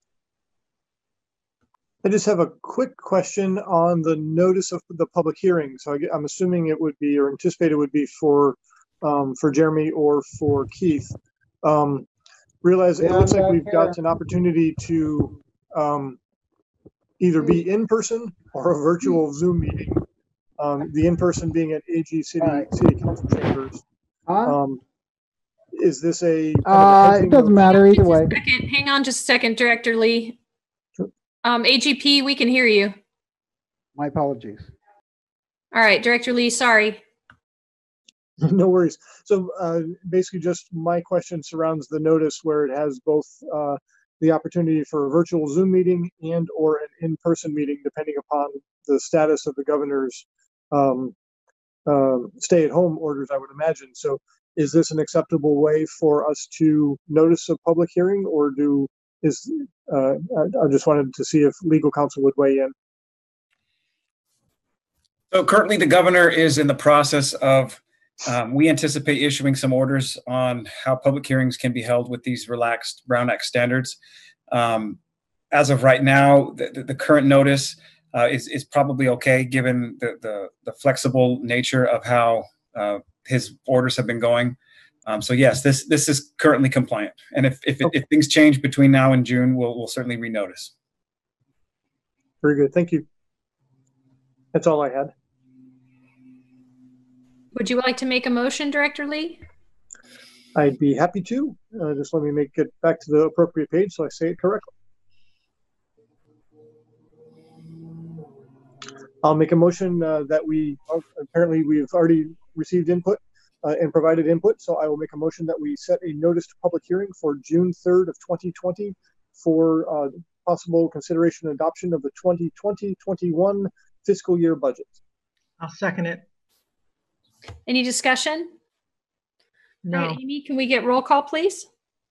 I just have a quick question on the notice of the public hearing. So I, I'm assuming it would be, or anticipated would be for um, for Jeremy or for Keith. Um, realize it looks like we've got an opportunity to um, either be in person or a virtual Zoom meeting. Um, the in-person being at A G City right. City Council chambers. Huh? Um, is this a? Kind uh, of a it doesn't matter either way. Second, hang on just a second, Director Lee. Um, A G P, we can hear you. My apologies. All right, Director Lee, sorry. No worries. So uh, basically just my question surrounds the notice where it has both uh, the opportunity for a virtual Zoom meeting and or an in-person meeting, depending upon the status of the governor's um, uh, stay-at-home orders, I would imagine. So is this an acceptable way for us to notice a public hearing, or do is uh, I, I just wanted to see if legal counsel would weigh in. So currently the governor is in the process of, um, we anticipate issuing some orders on how public hearings can be held with these relaxed Brown Act standards. Um, as of right now, the, the, the current notice uh, is, is probably okay, given the, the, the flexible nature of how uh, his orders have been going. Um, so yes, this this is currently compliant. And if if, it, if things change between now and June, we'll, we'll certainly renotice. Very good. Thank you. That's all I had. Would you like to make a motion, Director Lee? I'd be happy to. Uh, just let me make it back to the appropriate page so I say it correctly. I'll make a motion uh, that we, apparently we've already received input uh, and provided input. So I will make a motion that we set a notice to public hearing for June third of twenty twenty for uh, possible consideration and adoption of the twenty twenty twenty-one fiscal year budget. I'll second it. Any discussion? No. All right, Amy, can we get roll call, please?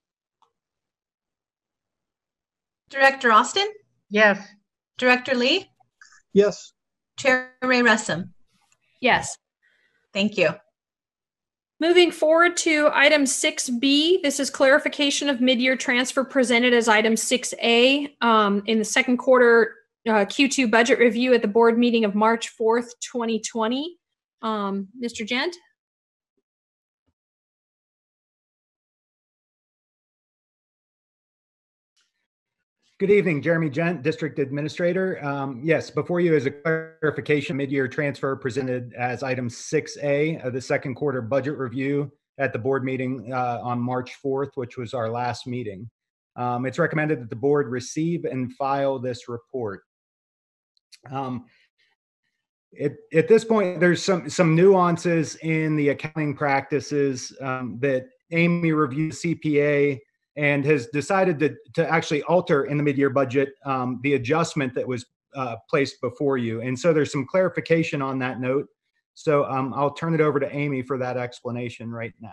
Director Austin? Yes. Director Lee? Yes. Chair Ray Russum? Yes. Thank you. Moving forward to item six B, this is clarification of mid-year transfer presented as item six A um, in the second quarter uh, Q two budget review at the board meeting of March fourth, twenty twenty. Um, Mister Gent? Good evening, Jeremy Gent, District Administrator. Um, yes, before you is a clarification, mid-year transfer presented as item six A of the second quarter budget review at the board meeting uh, on March fourth, which was our last meeting. Um, it's recommended that the board receive and file this report. Um, it, at this point, there's some, some nuances in the accounting practices um, that Amy reviewed C P A and has decided to, to actually alter in the mid-year budget um, the adjustment that was uh, placed before you. And so there's some clarification on that note. So um, I'll turn it over to Amy for that explanation right now.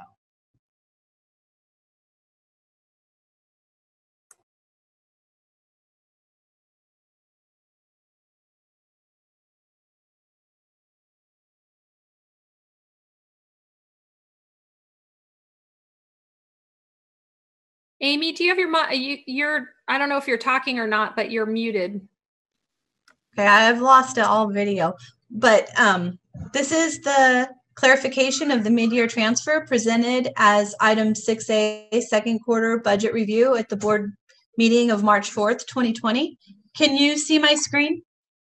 Amy, do you have your mi- you, you're I don't know if you're talking or not, but you're muted. Okay, I've lost all video, but um, this is the clarification of the mid-year transfer presented as item six A, second quarter budget review at the board meeting of March fourth, twenty twenty. Can you see my screen?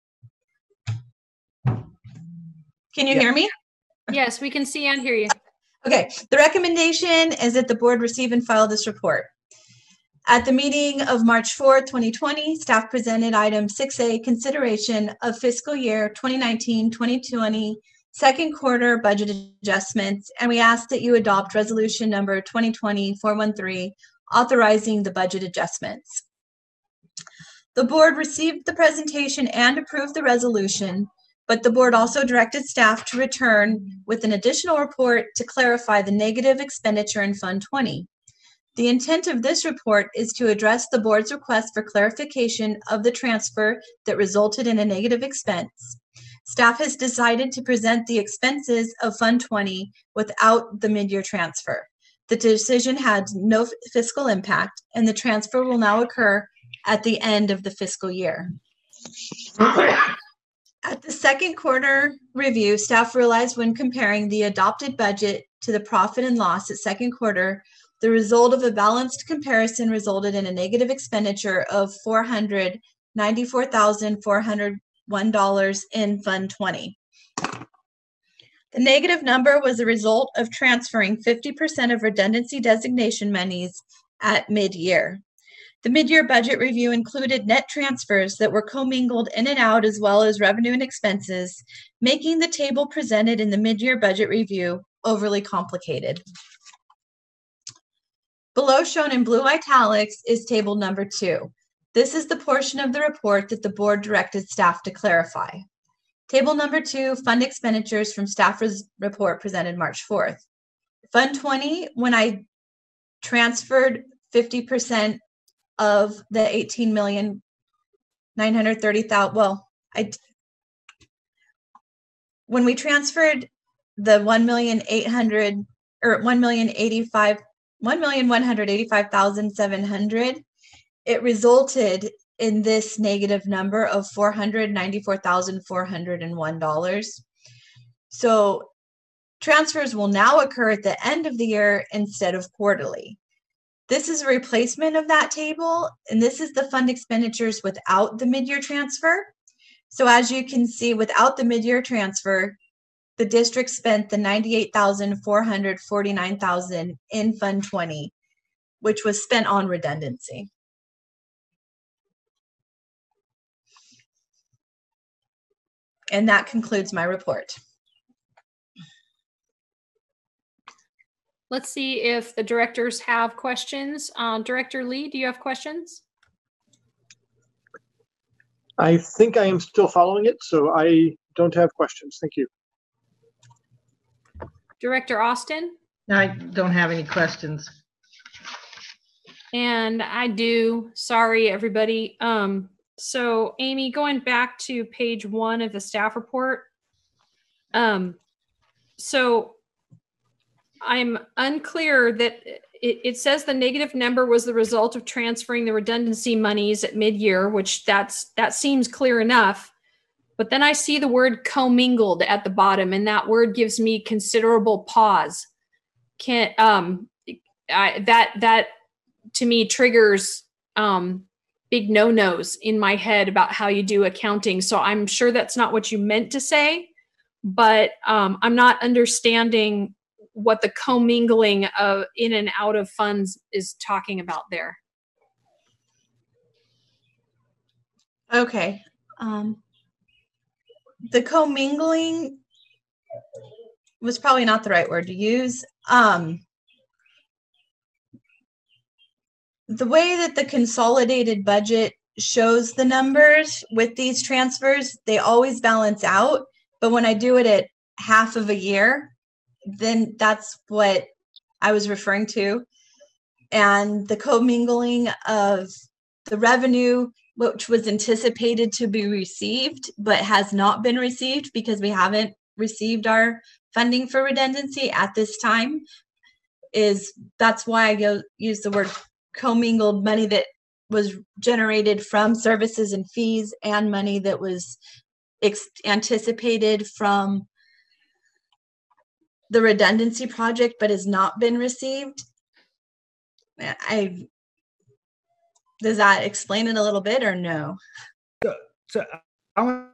Can you Yeah. hear me? Yes, we can see and hear you. Okay, the recommendation is that the board receive and file this report. At the meeting of March fourth, twenty twenty, staff presented item six A, consideration of fiscal year twenty nineteen twenty twenty second quarter budget adjustments, and we ask that you adopt resolution number twenty twenty four one three, authorizing the budget adjustments. The board received the presentation and approved the resolution, but the board also directed staff to return with an additional report to clarify the negative expenditure in Fund twenty. The intent of this report is to address the board's request for clarification of the transfer that resulted in a negative expense. Staff has decided to present the expenses of Fund twenty without the mid-year transfer. The decision had no fiscal impact, and the transfer will now occur at the end of the fiscal year. At the second quarter review, staff realized when comparing the adopted budget to the profit and loss at second quarter, the result of a balanced comparison resulted in a negative expenditure of four hundred ninety-four thousand four hundred one dollars in Fund twenty. The negative number was a result of transferring fifty percent of redundancy designation monies at mid-year. The mid-year budget review included net transfers that were commingled in and out, as well as revenue and expenses, making the table presented in the mid-year budget review overly complicated. Below, shown in blue italics, is table number two. This is the portion of the report that the board directed staff to clarify. Table number two, fund expenditures from staff res- report presented March fourth. Fund twenty, when I transferred fifty percent of the eighteen million nine hundred thirty thousand, well, I, when we transferred the one million eight hundred or one million eighty-five, one million one hundred eighty-five thousand seven hundred, it resulted in this negative number of four hundred ninety-four thousand four hundred one dollars. So transfers will now occur at the end of the year instead of quarterly. This is a replacement of that table, and this is the fund expenditures without the mid-year transfer. So as you can see, without the mid-year transfer, the district spent the ninety-eight thousand four hundred forty-nine thousand in Fund twenty, which was spent on redundancy. And that concludes my report. Let's see if the directors have questions. Uh, Director Lee, do you have questions? I think I am still following it, so I don't have questions. Thank you. Director Austin? I don't have any questions. And I do. Sorry, everybody. Um, so, Amy, going back to page one of the staff report. Um, so, I'm unclear that it, it says the negative number was the result of transferring the redundancy monies at mid-year, which that's that seems clear enough. But then I see the word commingled at the bottom, and that word gives me considerable pause. Can't um, I, that that to me triggers um, big no-nos in my head about how you do accounting. So I'm sure that's not what you meant to say, but um, I'm not understanding what the commingling of in and out of funds is talking about there. Okay. Um, the commingling was probably not the right word to use. Um, the way that the consolidated budget shows the numbers with these transfers, they always balance out. But when I do it at half of a year, then that's what I was referring to. And the commingling of the revenue, which was anticipated to be received, but has not been received because we haven't received our funding for redundancy at this time, is that's why I go use the word commingled money that was generated from services and fees and money that was ex- anticipated from the redundancy project but has not been received. I does that explain it a little bit or no? So, so I want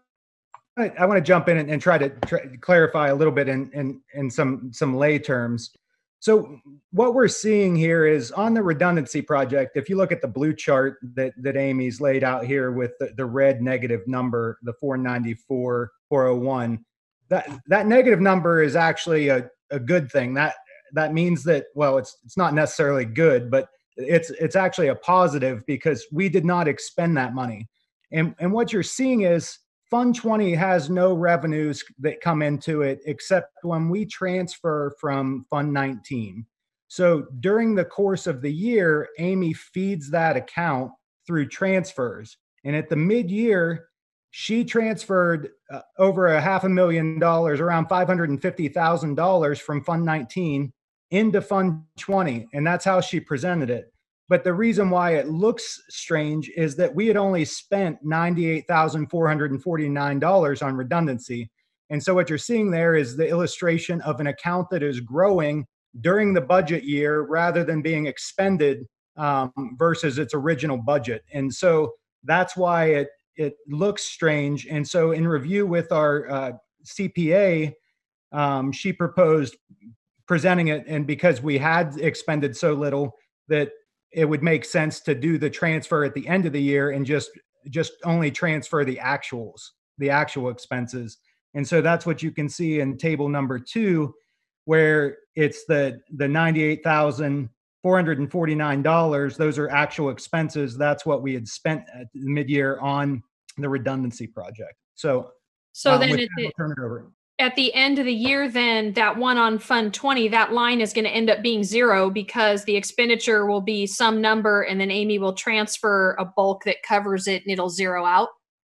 I want to jump in and, and try to try, clarify a little bit in, in in some some lay terms. So what we're seeing here is on the redundancy project, if you look at the blue chart that, that Amy's laid out here with the, the red negative number, the four ninety-four, four oh one, that, that negative number is actually a, a good thing. That that means that, well, it's it's not necessarily good, but it's it's actually a positive because we did not expend that money. And, and what you're seeing is Fund twenty has no revenues that come into it except when we transfer from Fund nineteen. So during the course of the year, Amy feeds that account through transfers. And at the mid-year, she transferred uh, over a half a million dollars, around five hundred fifty thousand dollars from Fund nineteen into Fund twenty. And that's how she presented it. But the reason why it looks strange is that we had only spent ninety-eight thousand four hundred forty-nine dollars on redundancy. And so what you're seeing there is the illustration of an account that is growing during the budget year rather than being expended um, versus its original budget. And so that's why it, it looks strange. And so in review with our uh, C P A, um, she proposed presenting it. And because we had expended so little, that it would make sense to do the transfer at the end of the year and just just only transfer the actuals, the actual expenses. And so that's what you can see in table number two, where it's the the ninety-eight thousand four hundred forty-nine dollars. Those are actual expenses. That's what we had spent at mid-year on the redundancy project. So, so um, then with it, that, I'll turn it over. At the end of the year, then that one on Fund twenty, that line is going to end up being zero because the expenditure will be some number and then Amy will transfer a bulk that covers it and it'll zero out.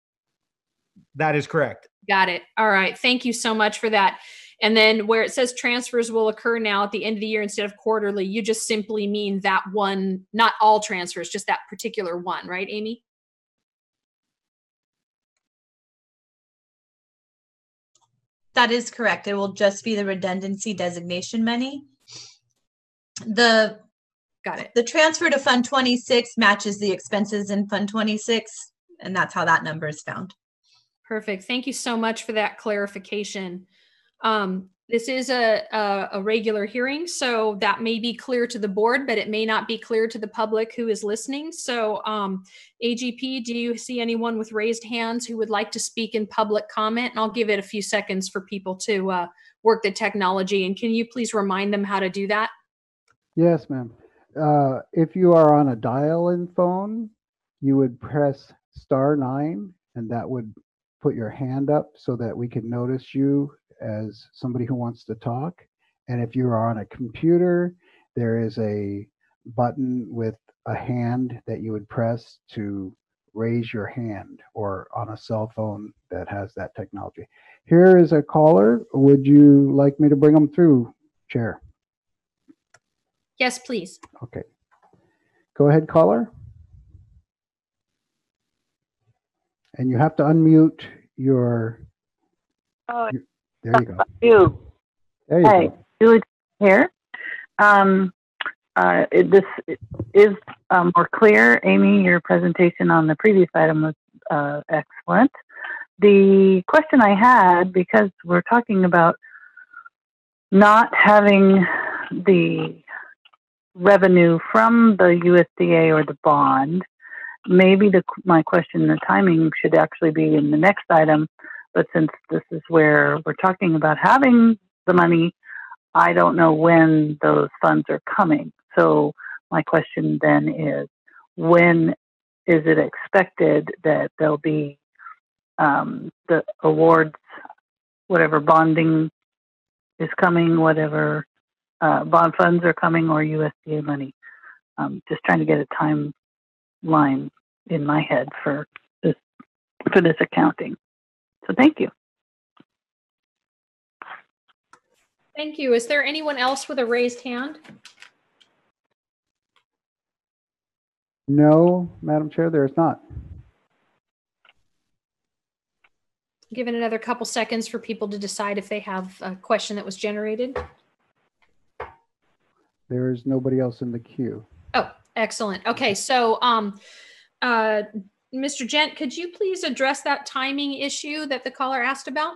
That is correct. Got it. All right. Thank you so much for that. And then where it says transfers will occur now at the end of the year instead of quarterly, you just simply mean that one, not all transfers, just that particular one, right, Amy? That is correct. It will just be the redundancy designation money. The got it. The transfer to Fund twenty-six matches the expenses in Fund twenty-six, and that's how that number is found. Perfect. Thank you so much for that clarification. Um, this is a, a, a regular hearing, so that may be clear to the board, but it may not be clear to the public who is listening. So um, A G P, do you see anyone with raised hands who would like to speak in public comment? And I'll give it a few seconds for people to uh, work the technology. And can you please remind them how to do that? Yes, ma'am. Uh, if you are on a dial-in phone, you would press star nine, and that would put your hand up so that we can notice you as somebody who wants to talk. And if you are on a computer, there is a button with a hand that you would press to raise your hand, or on a cell phone that has that technology. Here is a caller. Would you like me to bring them through, Chair? Yes, please. Okay. Go ahead, caller. And you have to unmute your, Oh, your there you go. You. There you Hey, go. Julie here. Um, uh, it, this is um, more clear. Amy, your presentation on the previous item was uh, excellent. The question I had, because we're talking about not having the revenue from the U S D A or the bond, maybe the, my question, the timing should actually be in the next item. But since this is where we're talking about having the money, I don't know when those funds are coming. So my question then is, when is it expected that there'll be um, the awards, whatever bonding is coming, whatever uh, bond funds are coming, or U S D A money? Um, just trying to get a timeline in my head for this for this accounting. So thank you. Thank you. Is there anyone else with a raised hand? No, Madam Chair, there is not. Give it another couple seconds for people to decide if they have a question that was generated. There is nobody else in the queue. Oh, excellent. Okay, so um, uh, Mister Gent, could you please address that timing issue that the caller asked about?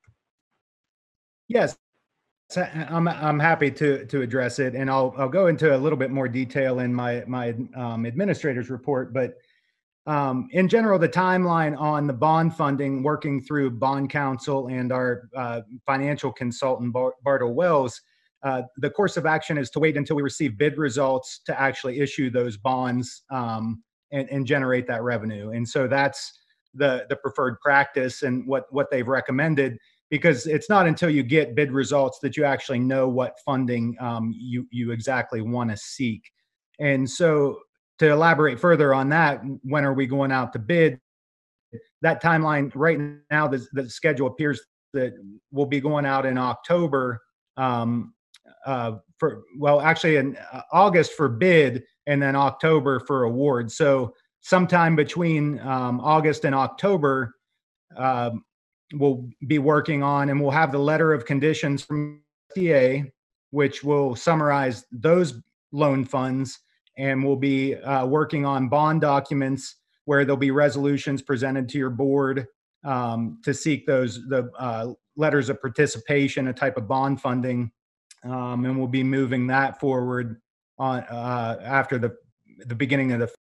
Yes, I'm, I'm happy to, to address it, and I'll, I'll go into a little bit more detail in my, my um, administrator's report. But um, in general, the timeline on the bond funding, working through bond counsel and our uh, financial consultant, Bar- Bartle Wells, uh, the course of action is to wait until we receive bid results to actually issue those bonds um, and, and generate that revenue. And so that's the, the preferred practice and what, what they've recommended, because it's not until you get bid results that you actually know what funding um, you, you exactly want to seek. And so to elaborate further on that, when are we going out to bid? That timeline right now, the, the schedule appears that we'll be going out in October um, uh, for, well, actually in August for bid and then October for award. So sometime between um, August and October, um, we'll be working on, and we'll have the letter of conditions from U S D A, which will summarize those loan funds, and we'll be uh, working on bond documents where there'll be resolutions presented to your board um, to seek those the uh, letters of participation, a type of bond funding, um, and we'll be moving that forward on uh, after the the beginning of the.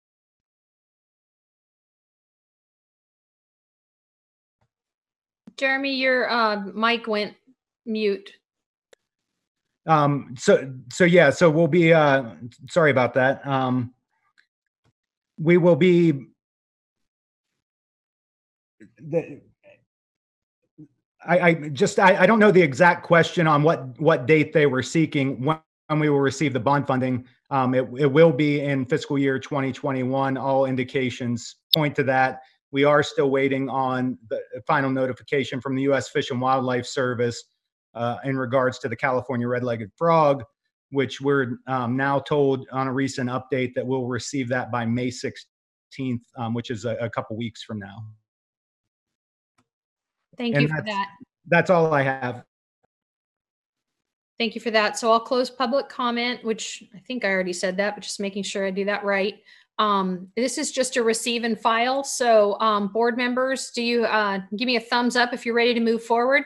Jeremy, your uh, mic went mute. Um, so, so yeah, so we'll be, uh, sorry about that. Um, we will be, the, I, I just, I, I don't know the exact question on what, what date they were seeking when, when we will receive the bond funding. Um, it, it will be in fiscal year twenty twenty-one. All indications point to that. We are still waiting on the final notification from the U S Fish and Wildlife Service uh, in regards to the California red-legged frog, which we're um, now told on a recent update that we'll receive that by May sixteenth, um, which is a, a couple weeks from now. Thank And you for that's, that. That's all I have. Thank you for that. So I'll close public comment, which I think I already said that, but just making sure I do that right. Um, this is just a receive and file. So um, board members, do you uh, give me a thumbs up if you're ready to move forward?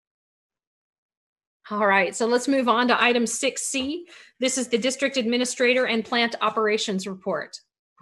All right, so let's move on to item six C. This is the district administrator and plant operations report.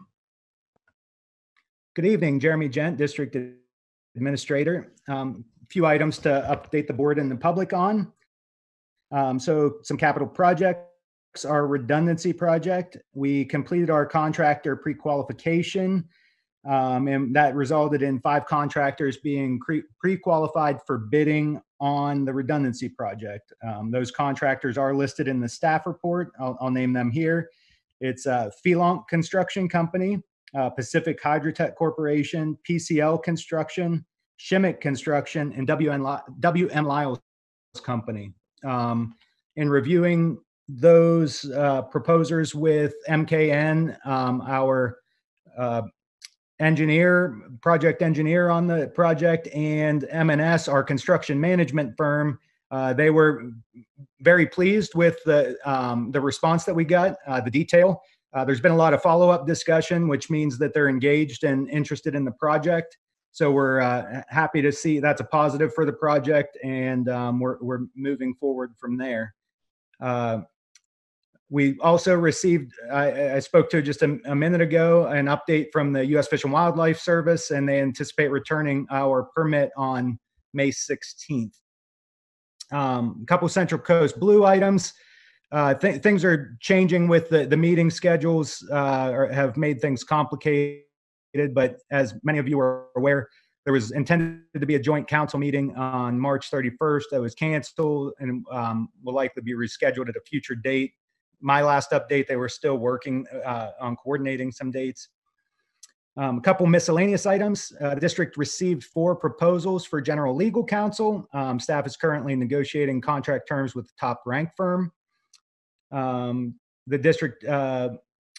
Good evening, Jeremy Gent, district administrator. Um, a few items to update the board and the public on. Um, so some capital projects. Our redundancy project, we completed our contractor pre-qualification, um, and that resulted in five contractors being pre-qualified for bidding on the redundancy project. Um, those contractors are listed in the staff report. I'll, I'll name them here. It's uh, Phelonk Construction Company, uh, Pacific Hydrotech Corporation, P C L Construction, Shimmick Construction, and W M Lyles Company. Um, in reviewing those uh, proposers with M K N, um, our uh, engineer, project engineer on the project, and M and S, our construction management firm, uh, they were very pleased with the um, the response that we got, uh, the detail. Uh, there's been a lot of follow-up discussion, which means that they're engaged and interested in the project. So we're uh, happy to see that's a positive for the project, and um, we're, we're moving forward from there. Uh, We also received, I, I spoke to just a, a minute ago, an update from the U S Fish and Wildlife Service, and they anticipate returning our permit on May sixteenth. Um, a couple Central Coast Blue items. Uh, th things are changing with the, the meeting schedules, uh, or have made things complicated, but as many of you are aware, there was intended to be a joint council meeting on March thirty-first that was canceled and um, will likely be rescheduled at a future date. My last update, they were still working uh, on coordinating some dates. Um, a couple miscellaneous items. Uh, the district received four proposals for general legal counsel. Um, staff is currently negotiating contract terms with the top rank firm. Um, the district uh,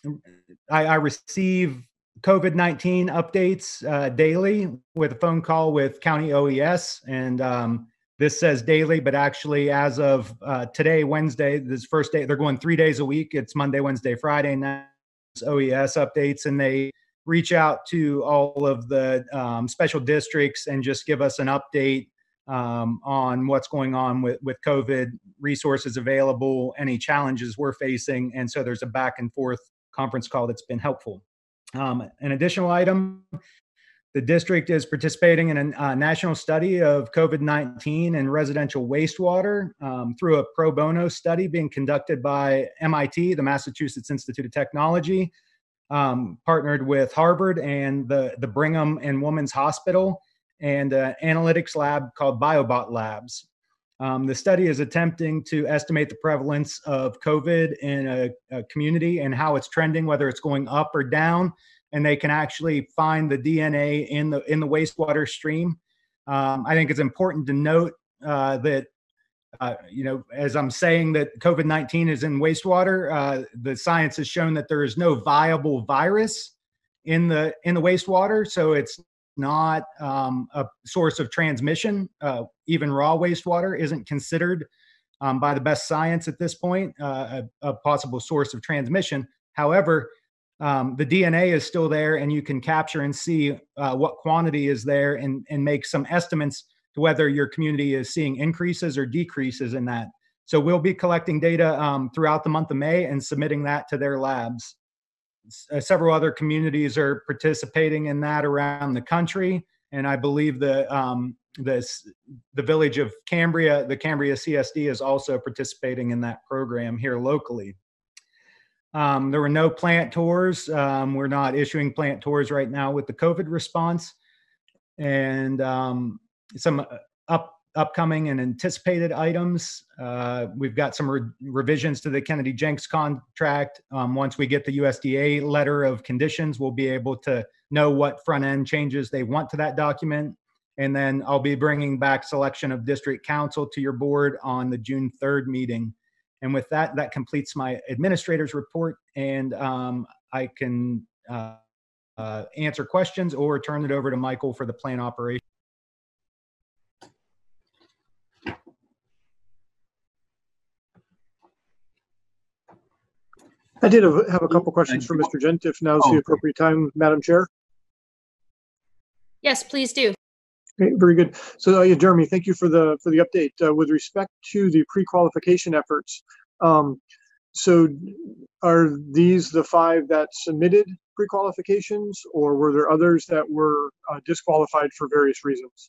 I, I receive COVID nineteen updates uh, daily with a phone call with County O E S. And um, this says daily, but actually as of uh, today, Wednesday, this first day, they're going three days a week. It's Monday, Wednesday, Friday, now it's O E S updates. And they reach out to all of the um, special districts and just give us an update um, on what's going on with, with COVID, resources available, any challenges we're facing. And so there's a back and forth conference call that's been helpful. Um, an additional item, the district is participating in a uh, national study of COVID nineteen and residential wastewater um, through a pro bono study being conducted by M I T, the Massachusetts Institute of Technology, um, partnered with Harvard and the, the Brigham and Women's Hospital, and an analytics lab called BioBot Labs. Um, the study is attempting to estimate the prevalence of COVID in a, a community and how it's trending, whether it's going up or down, and they can actually find the D N A in the in the wastewater stream. Um, I think it's important to note uh, that, uh, you know, as I'm saying that COVID nineteen is in wastewater, uh, the science has shown that there is no viable virus in the in the wastewater, so it's not um, a source of transmission. Uh, even raw wastewater isn't considered um, by the best science at this point uh, a, a possible source of transmission. However, um, the D N A is still there, and you can capture and see uh, what quantity is there and, and make some estimates to whether your community is seeing increases or decreases in that. So we'll be collecting data um, throughout the month of May and submitting that to their labs. Uh, several other communities are participating in that around the country, and I believe the um, the the village of Cambria, the Cambria C S D, is also participating in that program here locally. Um, there were no plant tours. Um, we're not issuing plant tours right now with the COVID response, and um, some up. upcoming and anticipated items. Uh, we've got some re revisions to the Kennedy Jenks contract. Um, once we get the U S D A letter of conditions, we'll be able to know what front end changes they want to that document. And then I'll be bringing back selection of district council to your board on the June third meeting. And with that, that completes my administrator's report. And um, I can uh, uh, answer questions or turn it over to Michael for the plan operation. I did have have a couple questions for Mister Gent, if now's the appropriate time, Madam Chair. Yes, please do. Okay, very good. So, uh, yeah, Jeremy, thank you for the for the update. Uh, with respect to the pre-qualification efforts, um, so are these the five that submitted pre-qualifications, or were there others that were uh, disqualified for various reasons?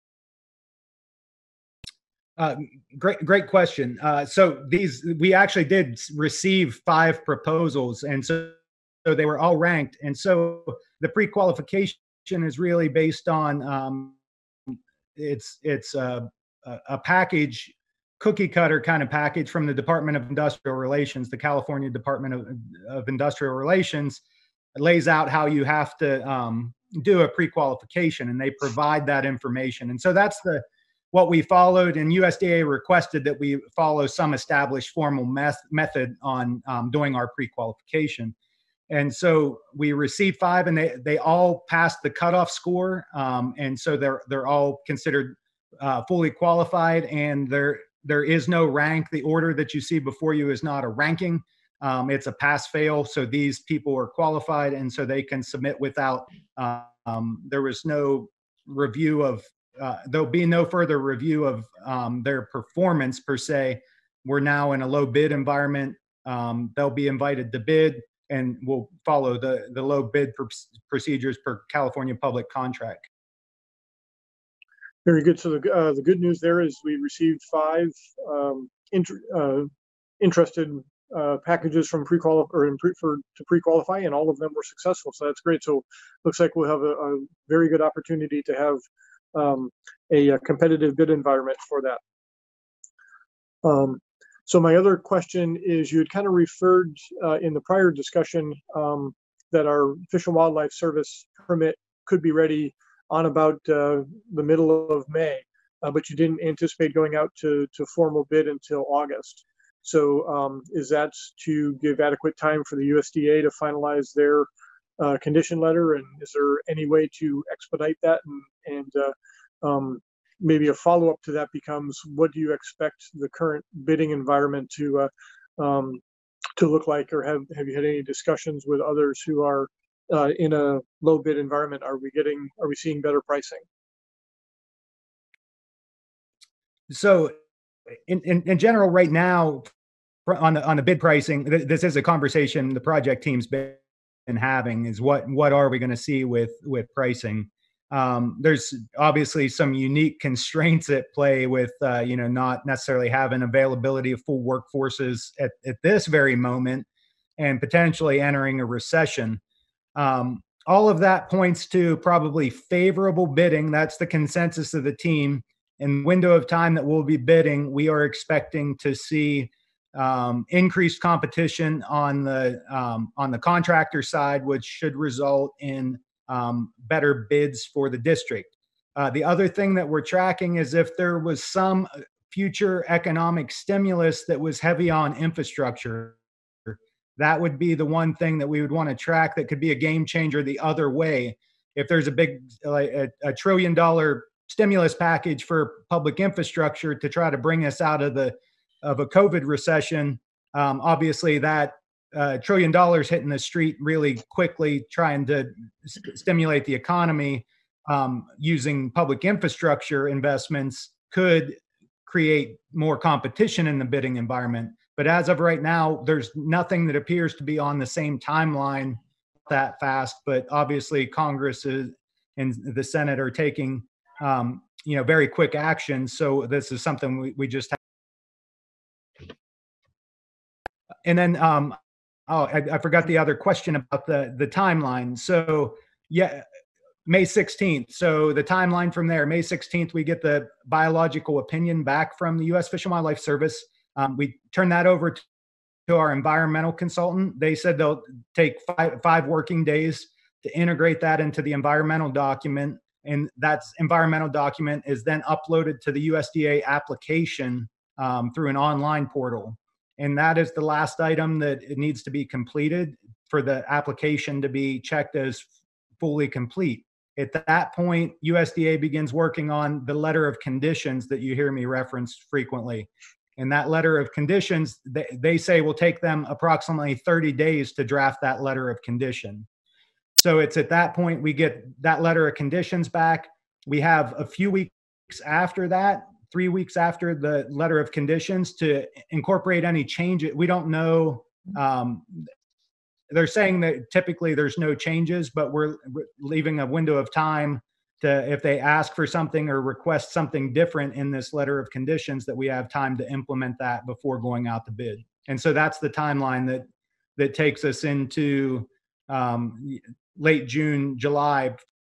Uh, great, great question. Uh, so these, we actually did receive five proposals, and so, so they were all ranked. And so the pre-qualification is really based on um, it's it's a, a package, cookie cutter kind of package from the Department of Industrial Relations, the California Department of, of Industrial Relations. It lays out how you have to um, do a pre-qualification, and they provide that information. And so that's the what we followed, and U S D A requested that we follow some established formal meth method on um, doing our pre-qualification. And so we received five, and they, they all passed the cutoff score. Um, and so they're, they're all considered uh, fully qualified, and there, there is no rank. The order that you see before you is not a ranking. Um, it's a pass-fail. So these people are qualified, and so they can submit without, uh, um, there was no review of Uh, there'll be no further review of um, their performance per se. We're now in a low bid environment. Um, they'll be invited to bid, and we'll follow the, the low bid pr procedures per California public contract. Very good. So the, uh, the good news there is we received five um, inter uh, interested uh, packages from pre-qualify or in pre for to pre-qualify, and all of them were successful. So that's great. So looks like we'll have a, a very good opportunity to have Um, a, a competitive bid environment for that. Um, so my other question is, you had kind of referred uh, in the prior discussion um, that our Fish and Wildlife Service permit could be ready on about uh, the middle of May, uh, but you didn't anticipate going out to, to formal bid until August. So um, is that to give adequate time for the U S D A to finalize their uh, condition letter? And is there any way to expedite that? And, and uh, um, maybe a follow-up to that becomes, what do you expect the current bidding environment to uh, um, to look like? Or have, have you had any discussions with others who are uh, in a low bid environment? Are we getting, are we seeing better pricing? So in, in, in general, right now, on the on the bid pricing, th- this is a conversation the project team's been having, is what what are we going to see with with pricing? Um, there's obviously some unique constraints at play with uh, you know, not necessarily having availability of full workforces at, at this very moment, and potentially entering a recession. Um, all of that points to probably favorable bidding. That's the consensus of the team. In the window of time that we'll be bidding, we are expecting to see um, increased competition on the um, on the contractor side, which should result in um, better bids for the district. Uh, the other thing that we're tracking is if there was some future economic stimulus that was heavy on infrastructure. That would be the one thing that we would want to track that could be a game changer the other way. If there's a big, like a, a trillion dollar stimulus package for public infrastructure to try to bring us out of the of a COVID recession, um, obviously that uh, trillion dollars hitting the street really quickly, trying to st- stimulate the economy um, using public infrastructure investments could create more competition in the bidding environment. But as of right now, there's nothing that appears to be on the same timeline that fast. But obviously, Congress is, and the Senate are taking, um, you know, very quick action. So this is something we, we just have. And then, um, oh, I, I forgot the other question about the the timeline. So yeah, May sixteenth. So the timeline from there, May sixteenth, we get the biological opinion back from the U S Fish and Wildlife Service. Um, we turn that over to, to our environmental consultant. They said they'll take five, five working days to integrate that into the environmental document. And that environmental document is then uploaded to the U S D A application um, through an online portal. And that is the last item that it needs to be completed for the application to be checked as fully complete. At that point, U S D A begins working on the letter of conditions that you hear me reference frequently. And that letter of conditions, they, they say will take them approximately thirty days to draft that letter of condition. So it's at that point we get that letter of conditions back. We have a few weeks after that, three weeks after the letter of conditions, to incorporate any changes. We don't know. Um, they're saying that typically there's no changes, but we're leaving a window of time to, if they ask for something or request something different in this letter of conditions, that we have time to implement that before going out to bid. And so that's the timeline that that takes us into um, late June, July.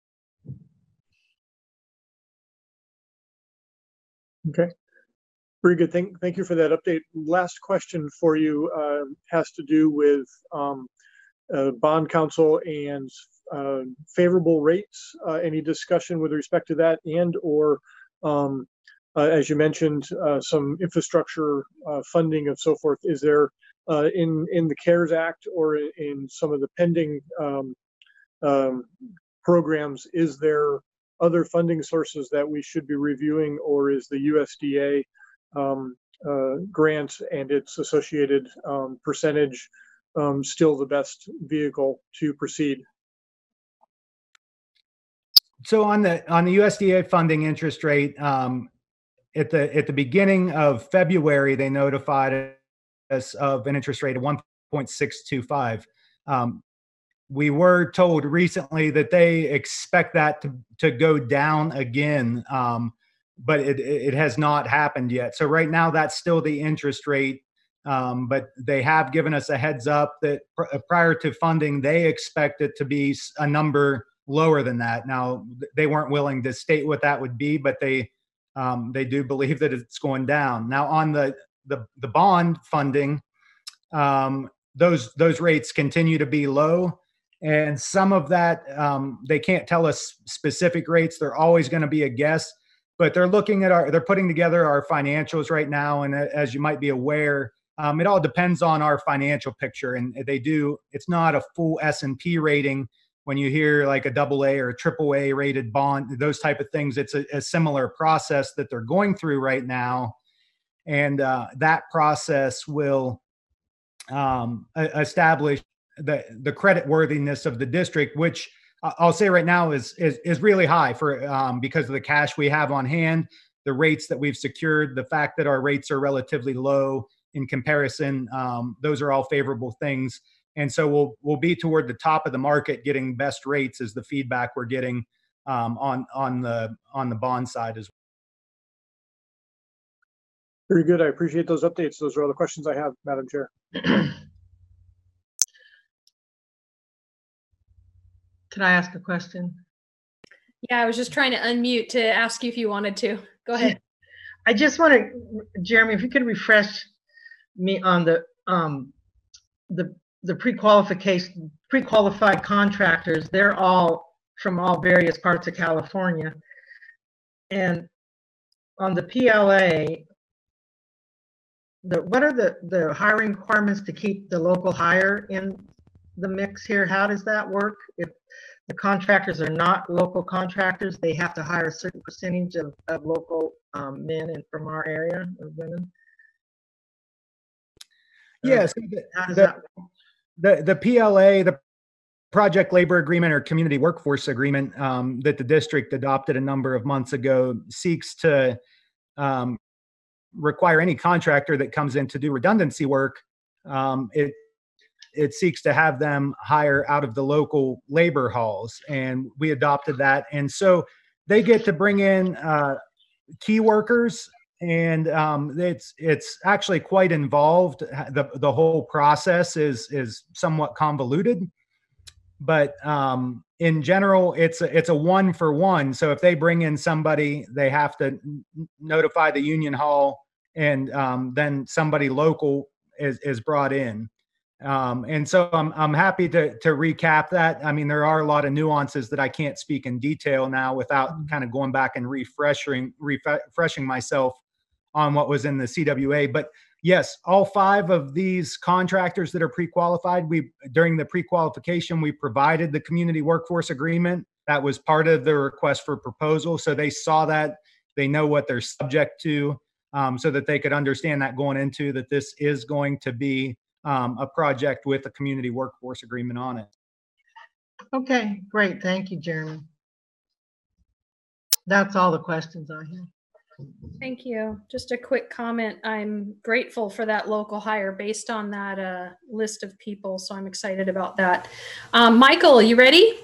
Okay, very good. Thank, thank you for that update. Last question for you uh, has to do with um, uh, bond counsel and uh, favorable rates. Uh, any discussion with respect to that, and or um, uh, as you mentioned, uh, some infrastructure uh, funding and so forth. Is there uh, in in the CARES Act or in, in some of the pending um, um, programs, is there other funding sources that we should be reviewing, or is the U S D A um, uh, grant and its associated um, percentage um, still the best vehicle to proceed? So on the on the U S D A funding interest rate, um, at the at the beginning of February, they notified us of an interest rate of one point six two five. Um, we were told recently that they expect that to, to go down again, um, but it, it has not happened yet. So right now, that's still the interest rate, um, but they have given us a heads up that pr- prior to funding, they expect it to be a number lower than that. Now, they weren't willing to state what that would be, but they um, they do believe that it's going down. Now, on the the, the bond funding, um, those those rates continue to be low. And some of that, um, they can't tell us specific rates. They're always going to be a guess, but they're looking at our, they're putting together our financials right now. And as you might be aware, Um, it all depends on our financial picture, and they do. It's not a full S and P rating. When you hear like a double A or a triple A rated bond, those type of things, it's a, a similar process that they're going through right now, and uh, that process will um, establish the the credit worthiness of the district, which I'll say right now is is is really high for um, because of the cash we have on hand, the rates that we've secured, the fact that our rates are relatively low in comparison. Um, those are all favorable things, and so we'll we'll be toward the top of the market, getting best rates is the feedback we're getting um, on on the on the bond side as well. Very good. I appreciate those updates. Those are all the questions I have, Madam Chair. Can I ask a question? Yeah, I was just trying to unmute to ask you if you wanted to. Go ahead. I just want to, Jeremy, if you could refresh me on the um, the the pre-qualification pre-qualified contractors. They're all from all various parts of California, and on the P L A, the what are the the hiring requirements to keep the local hire in the mix here? How does that work? If the contractors are not local contractors, they have to hire a certain percentage of, of local um, men and from our area or women. Yes, Uh, the, how does the, that work? the the P L A, the Project Labor Agreement or Community Workforce Agreement um, that the district adopted a number of months ago seeks to um, require any contractor that comes in to do redundancy work. Um, it it seeks to have them hire out of the local labor halls, and we adopted that. And so they get to bring in uh, key workers, and um, it's it's actually quite involved. The the whole process is is somewhat convoluted, but um, in general, it's a, it's a one for one. So if they bring in somebody, they have to notify the union hall, and um, then somebody local is is brought in. Um, and so I'm I'm happy to to recap that. I mean, there are a lot of nuances that I can't speak in detail now without kind of going back and refreshing refreshing myself on what was in the C W A. But yes, all five of these contractors that are pre-qualified, we during the pre-qualification, we provided the community workforce agreement. That was part of the request for proposal. So they saw that, they know what they're subject to, um, so that they could understand that going into that this is going to be Um, a project with a community workforce agreement on it. Okay, great. Thank you, Jeremy. That's all the questions I have. Thank you. Just a quick comment. I'm grateful for that local hire based on that uh, list of people. So I'm excited about that. Um, Michael, you ready?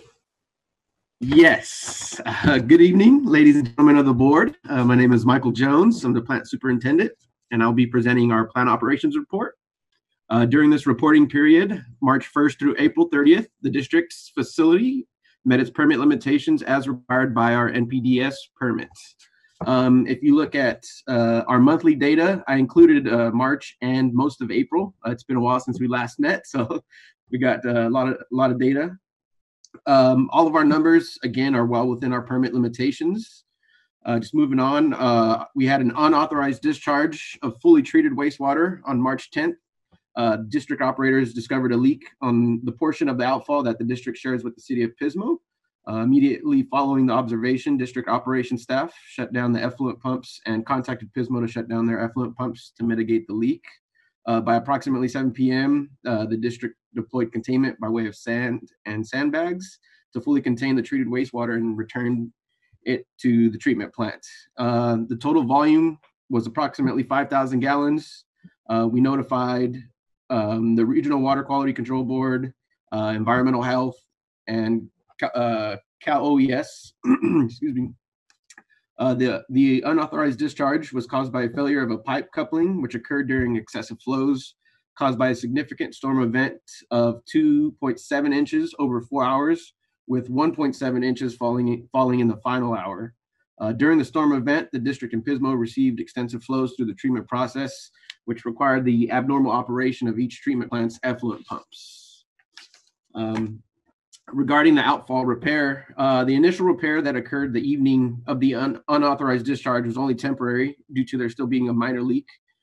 Yes. Uh, good evening, ladies and gentlemen of the board. Uh, my name is Michael Jones. I'm the plant superintendent, and I'll be presenting our plant operations report. Uh, during this reporting period, March first through April thirtieth, the district's facility met its permit limitations as required by our N P D S permits. Um, if you look at uh, our monthly data, I included uh, March and most of April. Uh, it's been a while since we last met, so we got uh, a lot of a lot of data. Um, all of our numbers, again, are well within our permit limitations. Uh, just moving on, uh, we had an unauthorized discharge of fully treated wastewater on March tenth. Uh, district operators discovered a leak on the portion of the outfall that the district shares with the city of Pismo. Uh, immediately following the observation, district operations staff shut down the effluent pumps and contacted Pismo to shut down their effluent pumps to mitigate the leak. Uh, by approximately seven p m, uh, the district deployed containment by way of sand and sandbags to fully contain the treated wastewater and return it to the treatment plant. Uh, the total volume was approximately five thousand gallons. Uh, we notified um, the Regional Water Quality Control Board, uh, Environmental Health, and uh, Cal O E S. Excuse me. Uh, the, the unauthorized discharge was caused by a failure of a pipe coupling, which occurred during excessive flows caused by a significant storm event of two point seven inches over four hours, with one point seven inches falling, falling in the final hour. Uh, during the storm event, the district and Pismo received extensive flows through the treatment process, which required the abnormal operation of each treatment plant's effluent pumps. Um, Regarding the outfall repair, uh, the initial repair that occurred the evening of the un unauthorized discharge was only temporary due to there still being a minor leak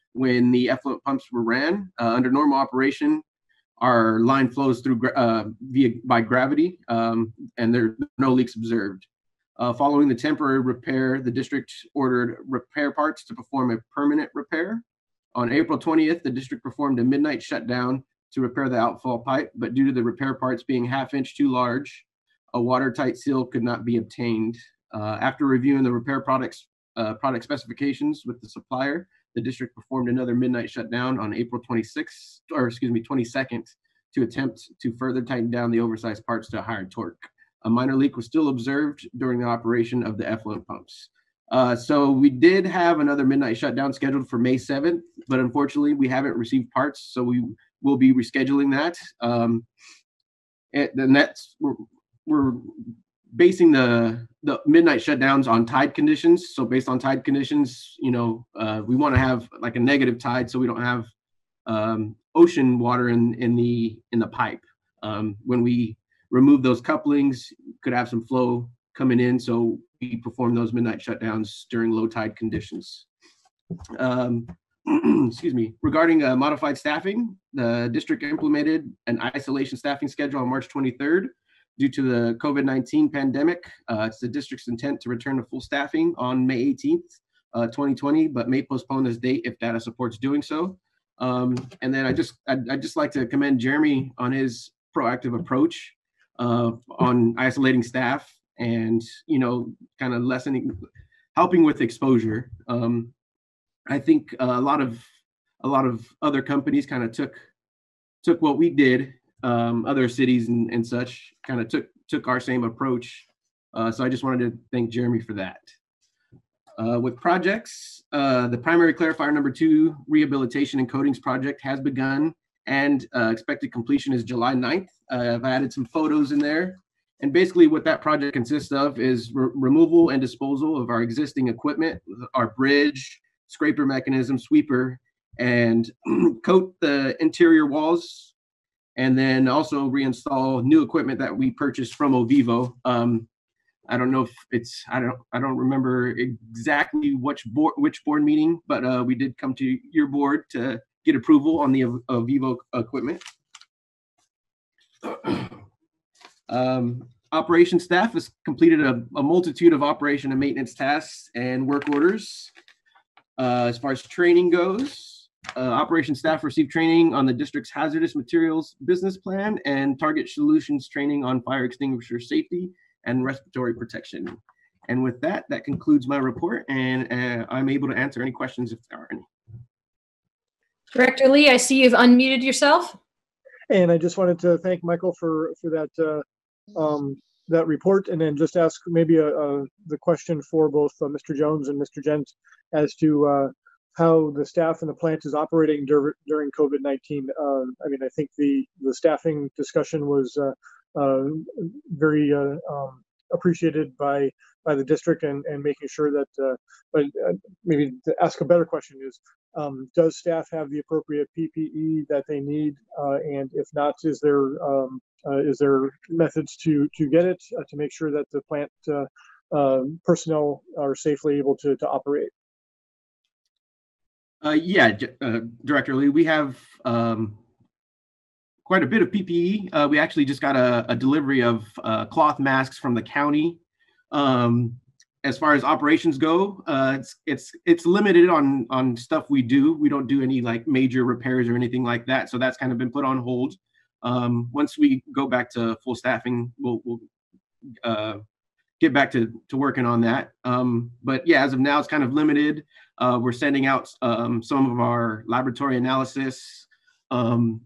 when the effluent pumps were ran. Uh, under normal operation, our line flows through uh, via by gravity, um, and there are no leaks observed. Uh, following the temporary repair, the district ordered repair parts to perform a permanent repair. On April twentieth, the district performed a midnight shutdown to repair the outfall pipe, but due to the repair parts being half inch too large, a watertight seal could not be obtained. Uh, after reviewing the repair products uh, product specifications with the supplier, the district performed another midnight shutdown on April twenty-sixth, or excuse me, twenty-second, to attempt to further tighten down the oversized parts to a higher torque. A minor leak was still observed during the operation of the effluent pumps. Uh, so we did have another midnight shutdown scheduled for May seventh, but unfortunately we haven't received parts, so we will be rescheduling that. Um, and then that's, we're, we're basing the the midnight shutdowns on tide conditions. So based on tide conditions, you know, uh, we want to have like a negative tide, so we don't have um, ocean water in in the in the pipe. Um, when we remove those couplings, could have some flow coming in, so we perform those midnight shutdowns during low tide conditions. Um, excuse me. Regarding uh, modified staffing, the district implemented an isolation staffing schedule on March twenty-third. Due to the COVID nineteen pandemic, uh, it's the district's intent to return to full staffing on May eighteenth, uh, twenty twenty, but may postpone this date if data supports doing so. Um, and then I just, I'd, I'd just like to commend Jeremy on his proactive approach uh, on isolating staff and, you know, kind of lessening, helping with exposure. Um, I think a lot of, a lot of other companies kind of took, took what we did. Um, other cities and, and such kind of took took our same approach. Uh, so I just wanted to thank Jeremy for that. Uh, with projects, uh, the primary clarifier number two rehabilitation and coatings project has begun, and uh, expected completion is July ninth. Uh, I've added some photos in there. And basically what that project consists of is re removal and disposal of our existing equipment, our bridge, scraper mechanism, sweeper, and coat the interior walls, and then also reinstall new equipment that we purchased from Ovivo. Um, I don't know if it's, I don't, I don't remember exactly which board, which board meeting, but uh, we did come to your board to get approval on the Ovivo equipment. um, Operations staff has completed a, a multitude of operation and maintenance tasks and work orders. Uh, as far as training goes, Uh, operations staff received training on the district's hazardous materials business plan and target solutions training on fire extinguisher safety and respiratory protection. And with that, that concludes my report, and uh, I'm able to answer any questions if there are any. Director Lee, I see you've unmuted yourself. And I just wanted to thank Michael for for that uh, um, that report, and then just ask maybe a, a, the question for both uh, Mister Jones and Mister Gent as to uh, how the staff and the plant is operating dur during COVID nineteen. Uh, I mean, I think the, the staffing discussion was uh, uh, very uh, um, appreciated by by the district, and, and making sure that, uh, but uh, maybe to ask a better question is, um, does staff have the appropriate P P E that they need? Uh, and if not, is there um, uh, is there methods to, to get it, uh, to make sure that the plant uh, uh, personnel are safely able to, to operate? Uh, yeah, uh, Director Lee, we have um, quite a bit of P P E. Uh, we actually just got a, a delivery of uh, cloth masks from the county. Um, as far as operations go, uh, it's it's it's limited on on stuff we do. We don't do any like major repairs or anything like that. So that's kind of been put on hold. Um, once we go back to full staffing, we'll we'll uh, get back to to working on that. Um, but yeah, as of now, it's kind of limited. Uh, we're sending out um, some of our laboratory analysis, um,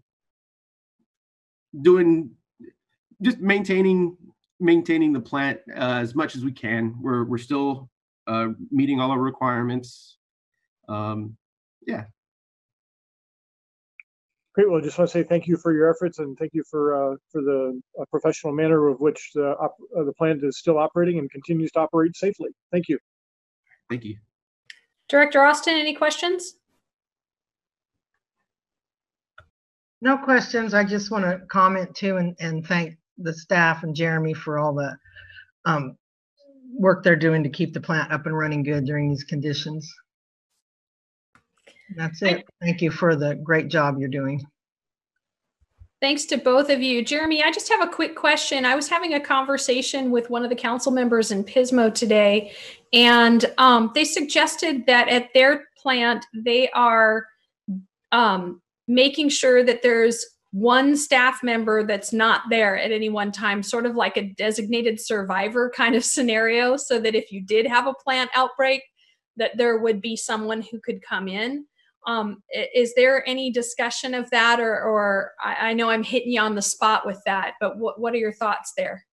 doing, just maintaining maintaining the plant uh, as much as we can. We're we're still uh, meeting all our requirements. Um, yeah. Great. Well, I just want to say thank you for your efforts, and thank you for uh, for the uh, professional manner of which the op uh, the plant is still operating and continues to operate safely. Thank you. Thank you. Director Austin, any questions? No questions. I just want to comment too, and, and thank the staff and Jeremy for all the um, work they're doing to keep the plant up and running good during these conditions. That's it. Thank you for the great job you're doing. Thanks to both of you. Jeremy, I just have a quick question. I was having a conversation with one of the council members in Pismo today, and um, they suggested that at their plant, they are um, making sure that there's one staff member that's not there at any one time, sort of like a designated survivor kind of scenario, so that if you did have a plant outbreak, that there would be someone who could come in. Um, is there any discussion of that, or, or I, I know I'm hitting you on the spot with that, but what, what are your thoughts there?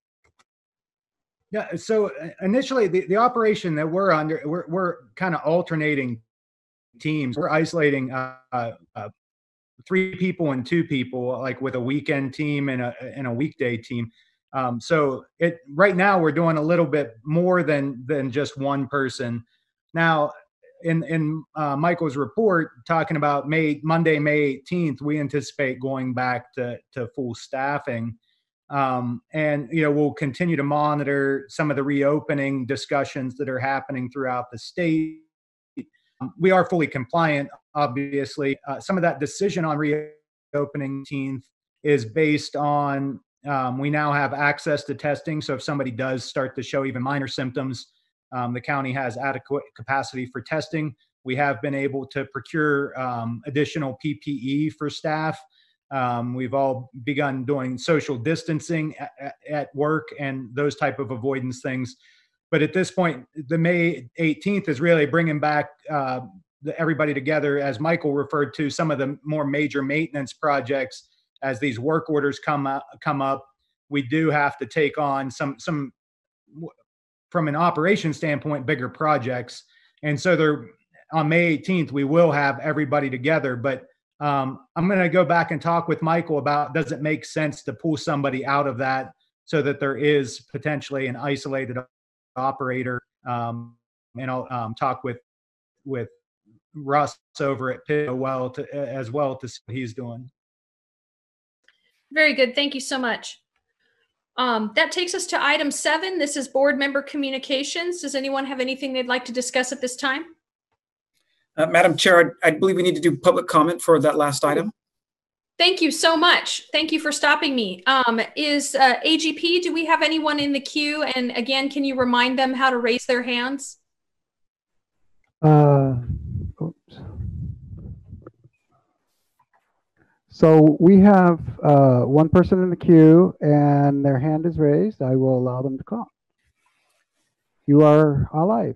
Yeah, so initially the, the operation that we're under, we're, we're kind of alternating teams. We're isolating uh, uh, three people and two people, like with a weekend team and a, and a weekday team. Um, so it right now we're doing a little bit more than, than just one person. Now, in in uh, Michael's report talking about May Monday, May eighteenth, we anticipate going back to to full staffing, um, and you know we'll continue to monitor some of the reopening discussions that are happening throughout the state. We are fully compliant, obviously. Uh, some of that decision on reopening eighteenth is based on um, we now have access to testing. So if somebody does start to show even minor symptoms, Um, the county has adequate capacity for testing. We have been able to procure um, additional P P E for staff. Um, we've all begun doing social distancing at, at work and those type of avoidance things. But at this point, the May eighteenth is really bringing back uh, the, everybody together, as Michael referred to, some of the more major maintenance projects. As these work orders come up, come up, we do have to take on some some. from an operation standpoint, bigger projects. And so they're on May eighteenth, we will have everybody together, but um, I'm going to go back and talk with Michael about, does it make sense to pull somebody out of that so that there is potentially an isolated operator? Um, and I'll um, talk with, with Russ over at Pitt well to, as well to see what he's doing. Very good. Thank you so much. Um, that takes us to item seven. This is board member communications. Does anyone have anything they'd like to discuss at this time? Uh, Madam Chair, I, I believe we need to do public comment for that last item. Thank you so much. Thank you for stopping me. Um, is uh, A G P, do we have anyone in the queue? And again, can you remind them how to raise their hands? Uh, oops. So we have uh, one person in the queue and their hand is raised. I will allow them to call. You are alive.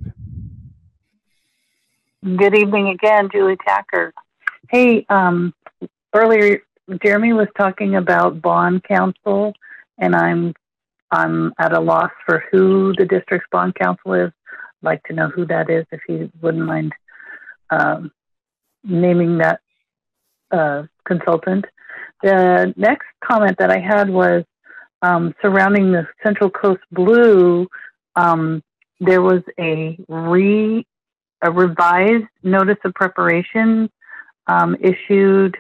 Good evening again, Julie Tacker. Hey, um, earlier Jeremy was talking about bond counsel, and I'm I'm at a loss for who the district's bond counsel is. I'd like to know who that is, if you wouldn't mind um, naming that uh, consultant. The next comment that I had was um, surrounding the Central Coast Blue. Um, there was a re a revised notice of preparation um, issued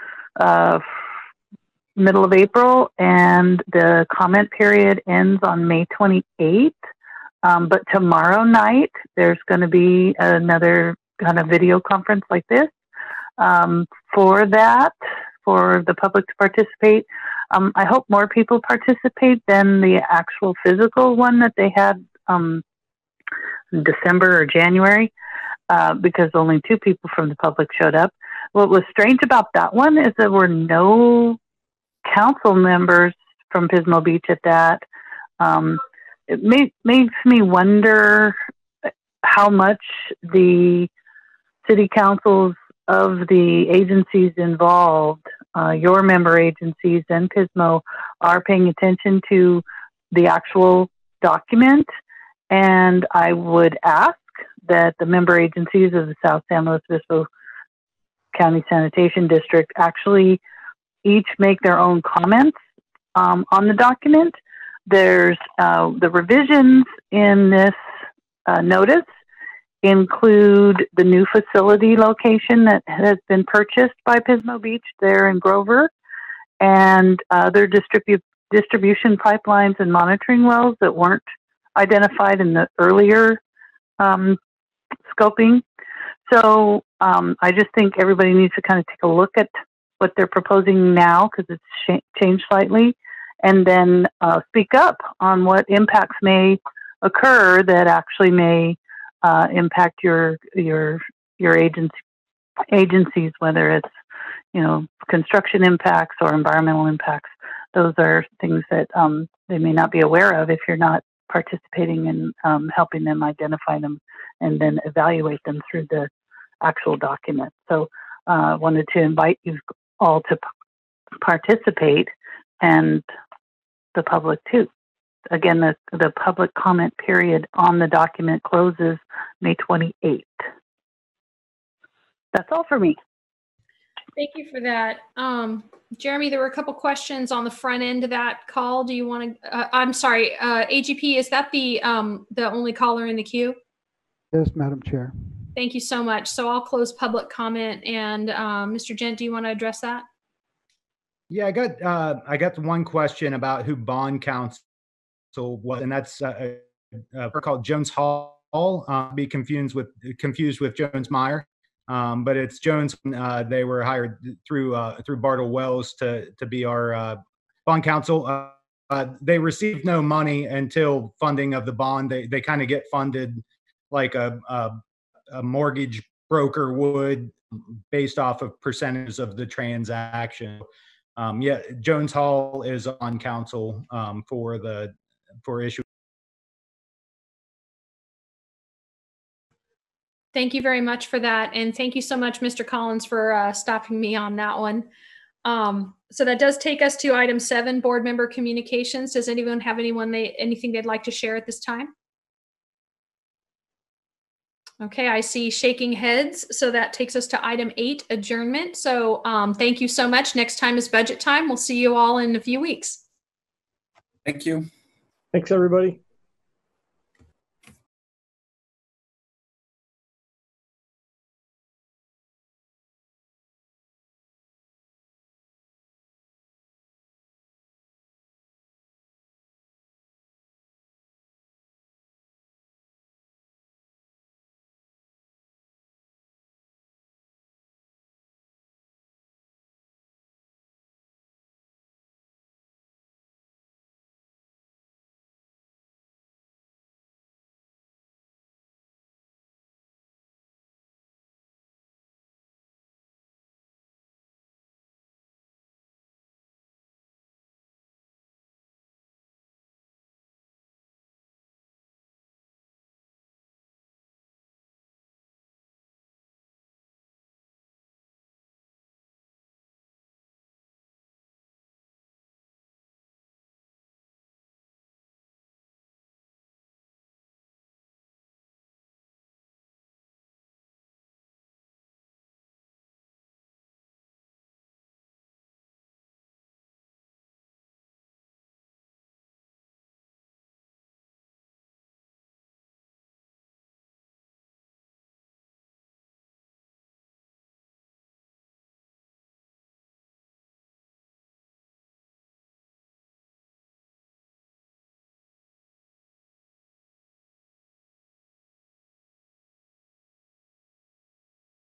uh, middle of April, and the comment period ends on May twenty-eighth. Um, but tomorrow night, there's going to be another kind of video conference like this. Um, for that, for the public to participate. Um, I hope more people participate than the actual physical one that they had um, in December or January, uh, because only two people from the public showed up. What was strange about that one is there were no council members from Pismo Beach at that. Um, it made, makes me wonder how much the city councils of the agencies involved, uh, your member agencies and Pismo, are paying attention to the actual document. And I would ask that the member agencies of the South San Luis Obispo County Sanitation District actually each make their own comments um, on the document. There's uh, the revisions in this uh, notice include the new facility location that has been purchased by Pismo Beach there in Grover, and other distribu- distribution pipelines and monitoring wells that weren't identified in the earlier um, scoping. So um, I just think everybody needs to kind of take a look at what they're proposing now, because it's sh- changed slightly, and then uh, speak up on what impacts may occur that actually may uh, impact your your your agency agencies, whether it's, you know, construction impacts or environmental impacts. Those are things that um, they may not be aware of if you're not participating in um, helping them identify them and then evaluate them through the actual document. So I uh, wanted to invite you all to p- participate, and the public too. Again, the, the public comment period on the document closes May twenty-eighth. That's all for me. Thank you for that. Um, Jeremy, there were a couple questions on the front end of that call. Do you want to, uh, I'm sorry, uh, A G P, is that the, um, the only caller in the queue? Yes, Madam Chair. Thank you so much. So I'll close public comment, and um, Mister Gent, do you want to address that? Yeah, I got uh, I got one question about who bond counsel was, and that's uh, a, a called Jones Hall. Uh, be confused with confused with Jones Meyer, um, but it's Jones. Uh, they were hired through uh, through Bartle Wells to to be our uh, bond counsel. Uh, uh, they received no money until funding of the bond. They they kind of get funded like a, a a mortgage broker would, based off of percentages of the transaction. Um, yeah, Jones Hall is on council um, for the for issue. Thank you very much for that. And thank you so much, Mister Collins, for uh, stopping me on that one. Um, so that does take us to item seven, board member communications. Does anyone have anyone they anything they'd like to share at this time? Okay, I see shaking heads. So that takes us to item eight, adjournment. So um, thank you so much. Next time is budget time. We'll see you all in a few weeks. Thank you. Thanks, everybody.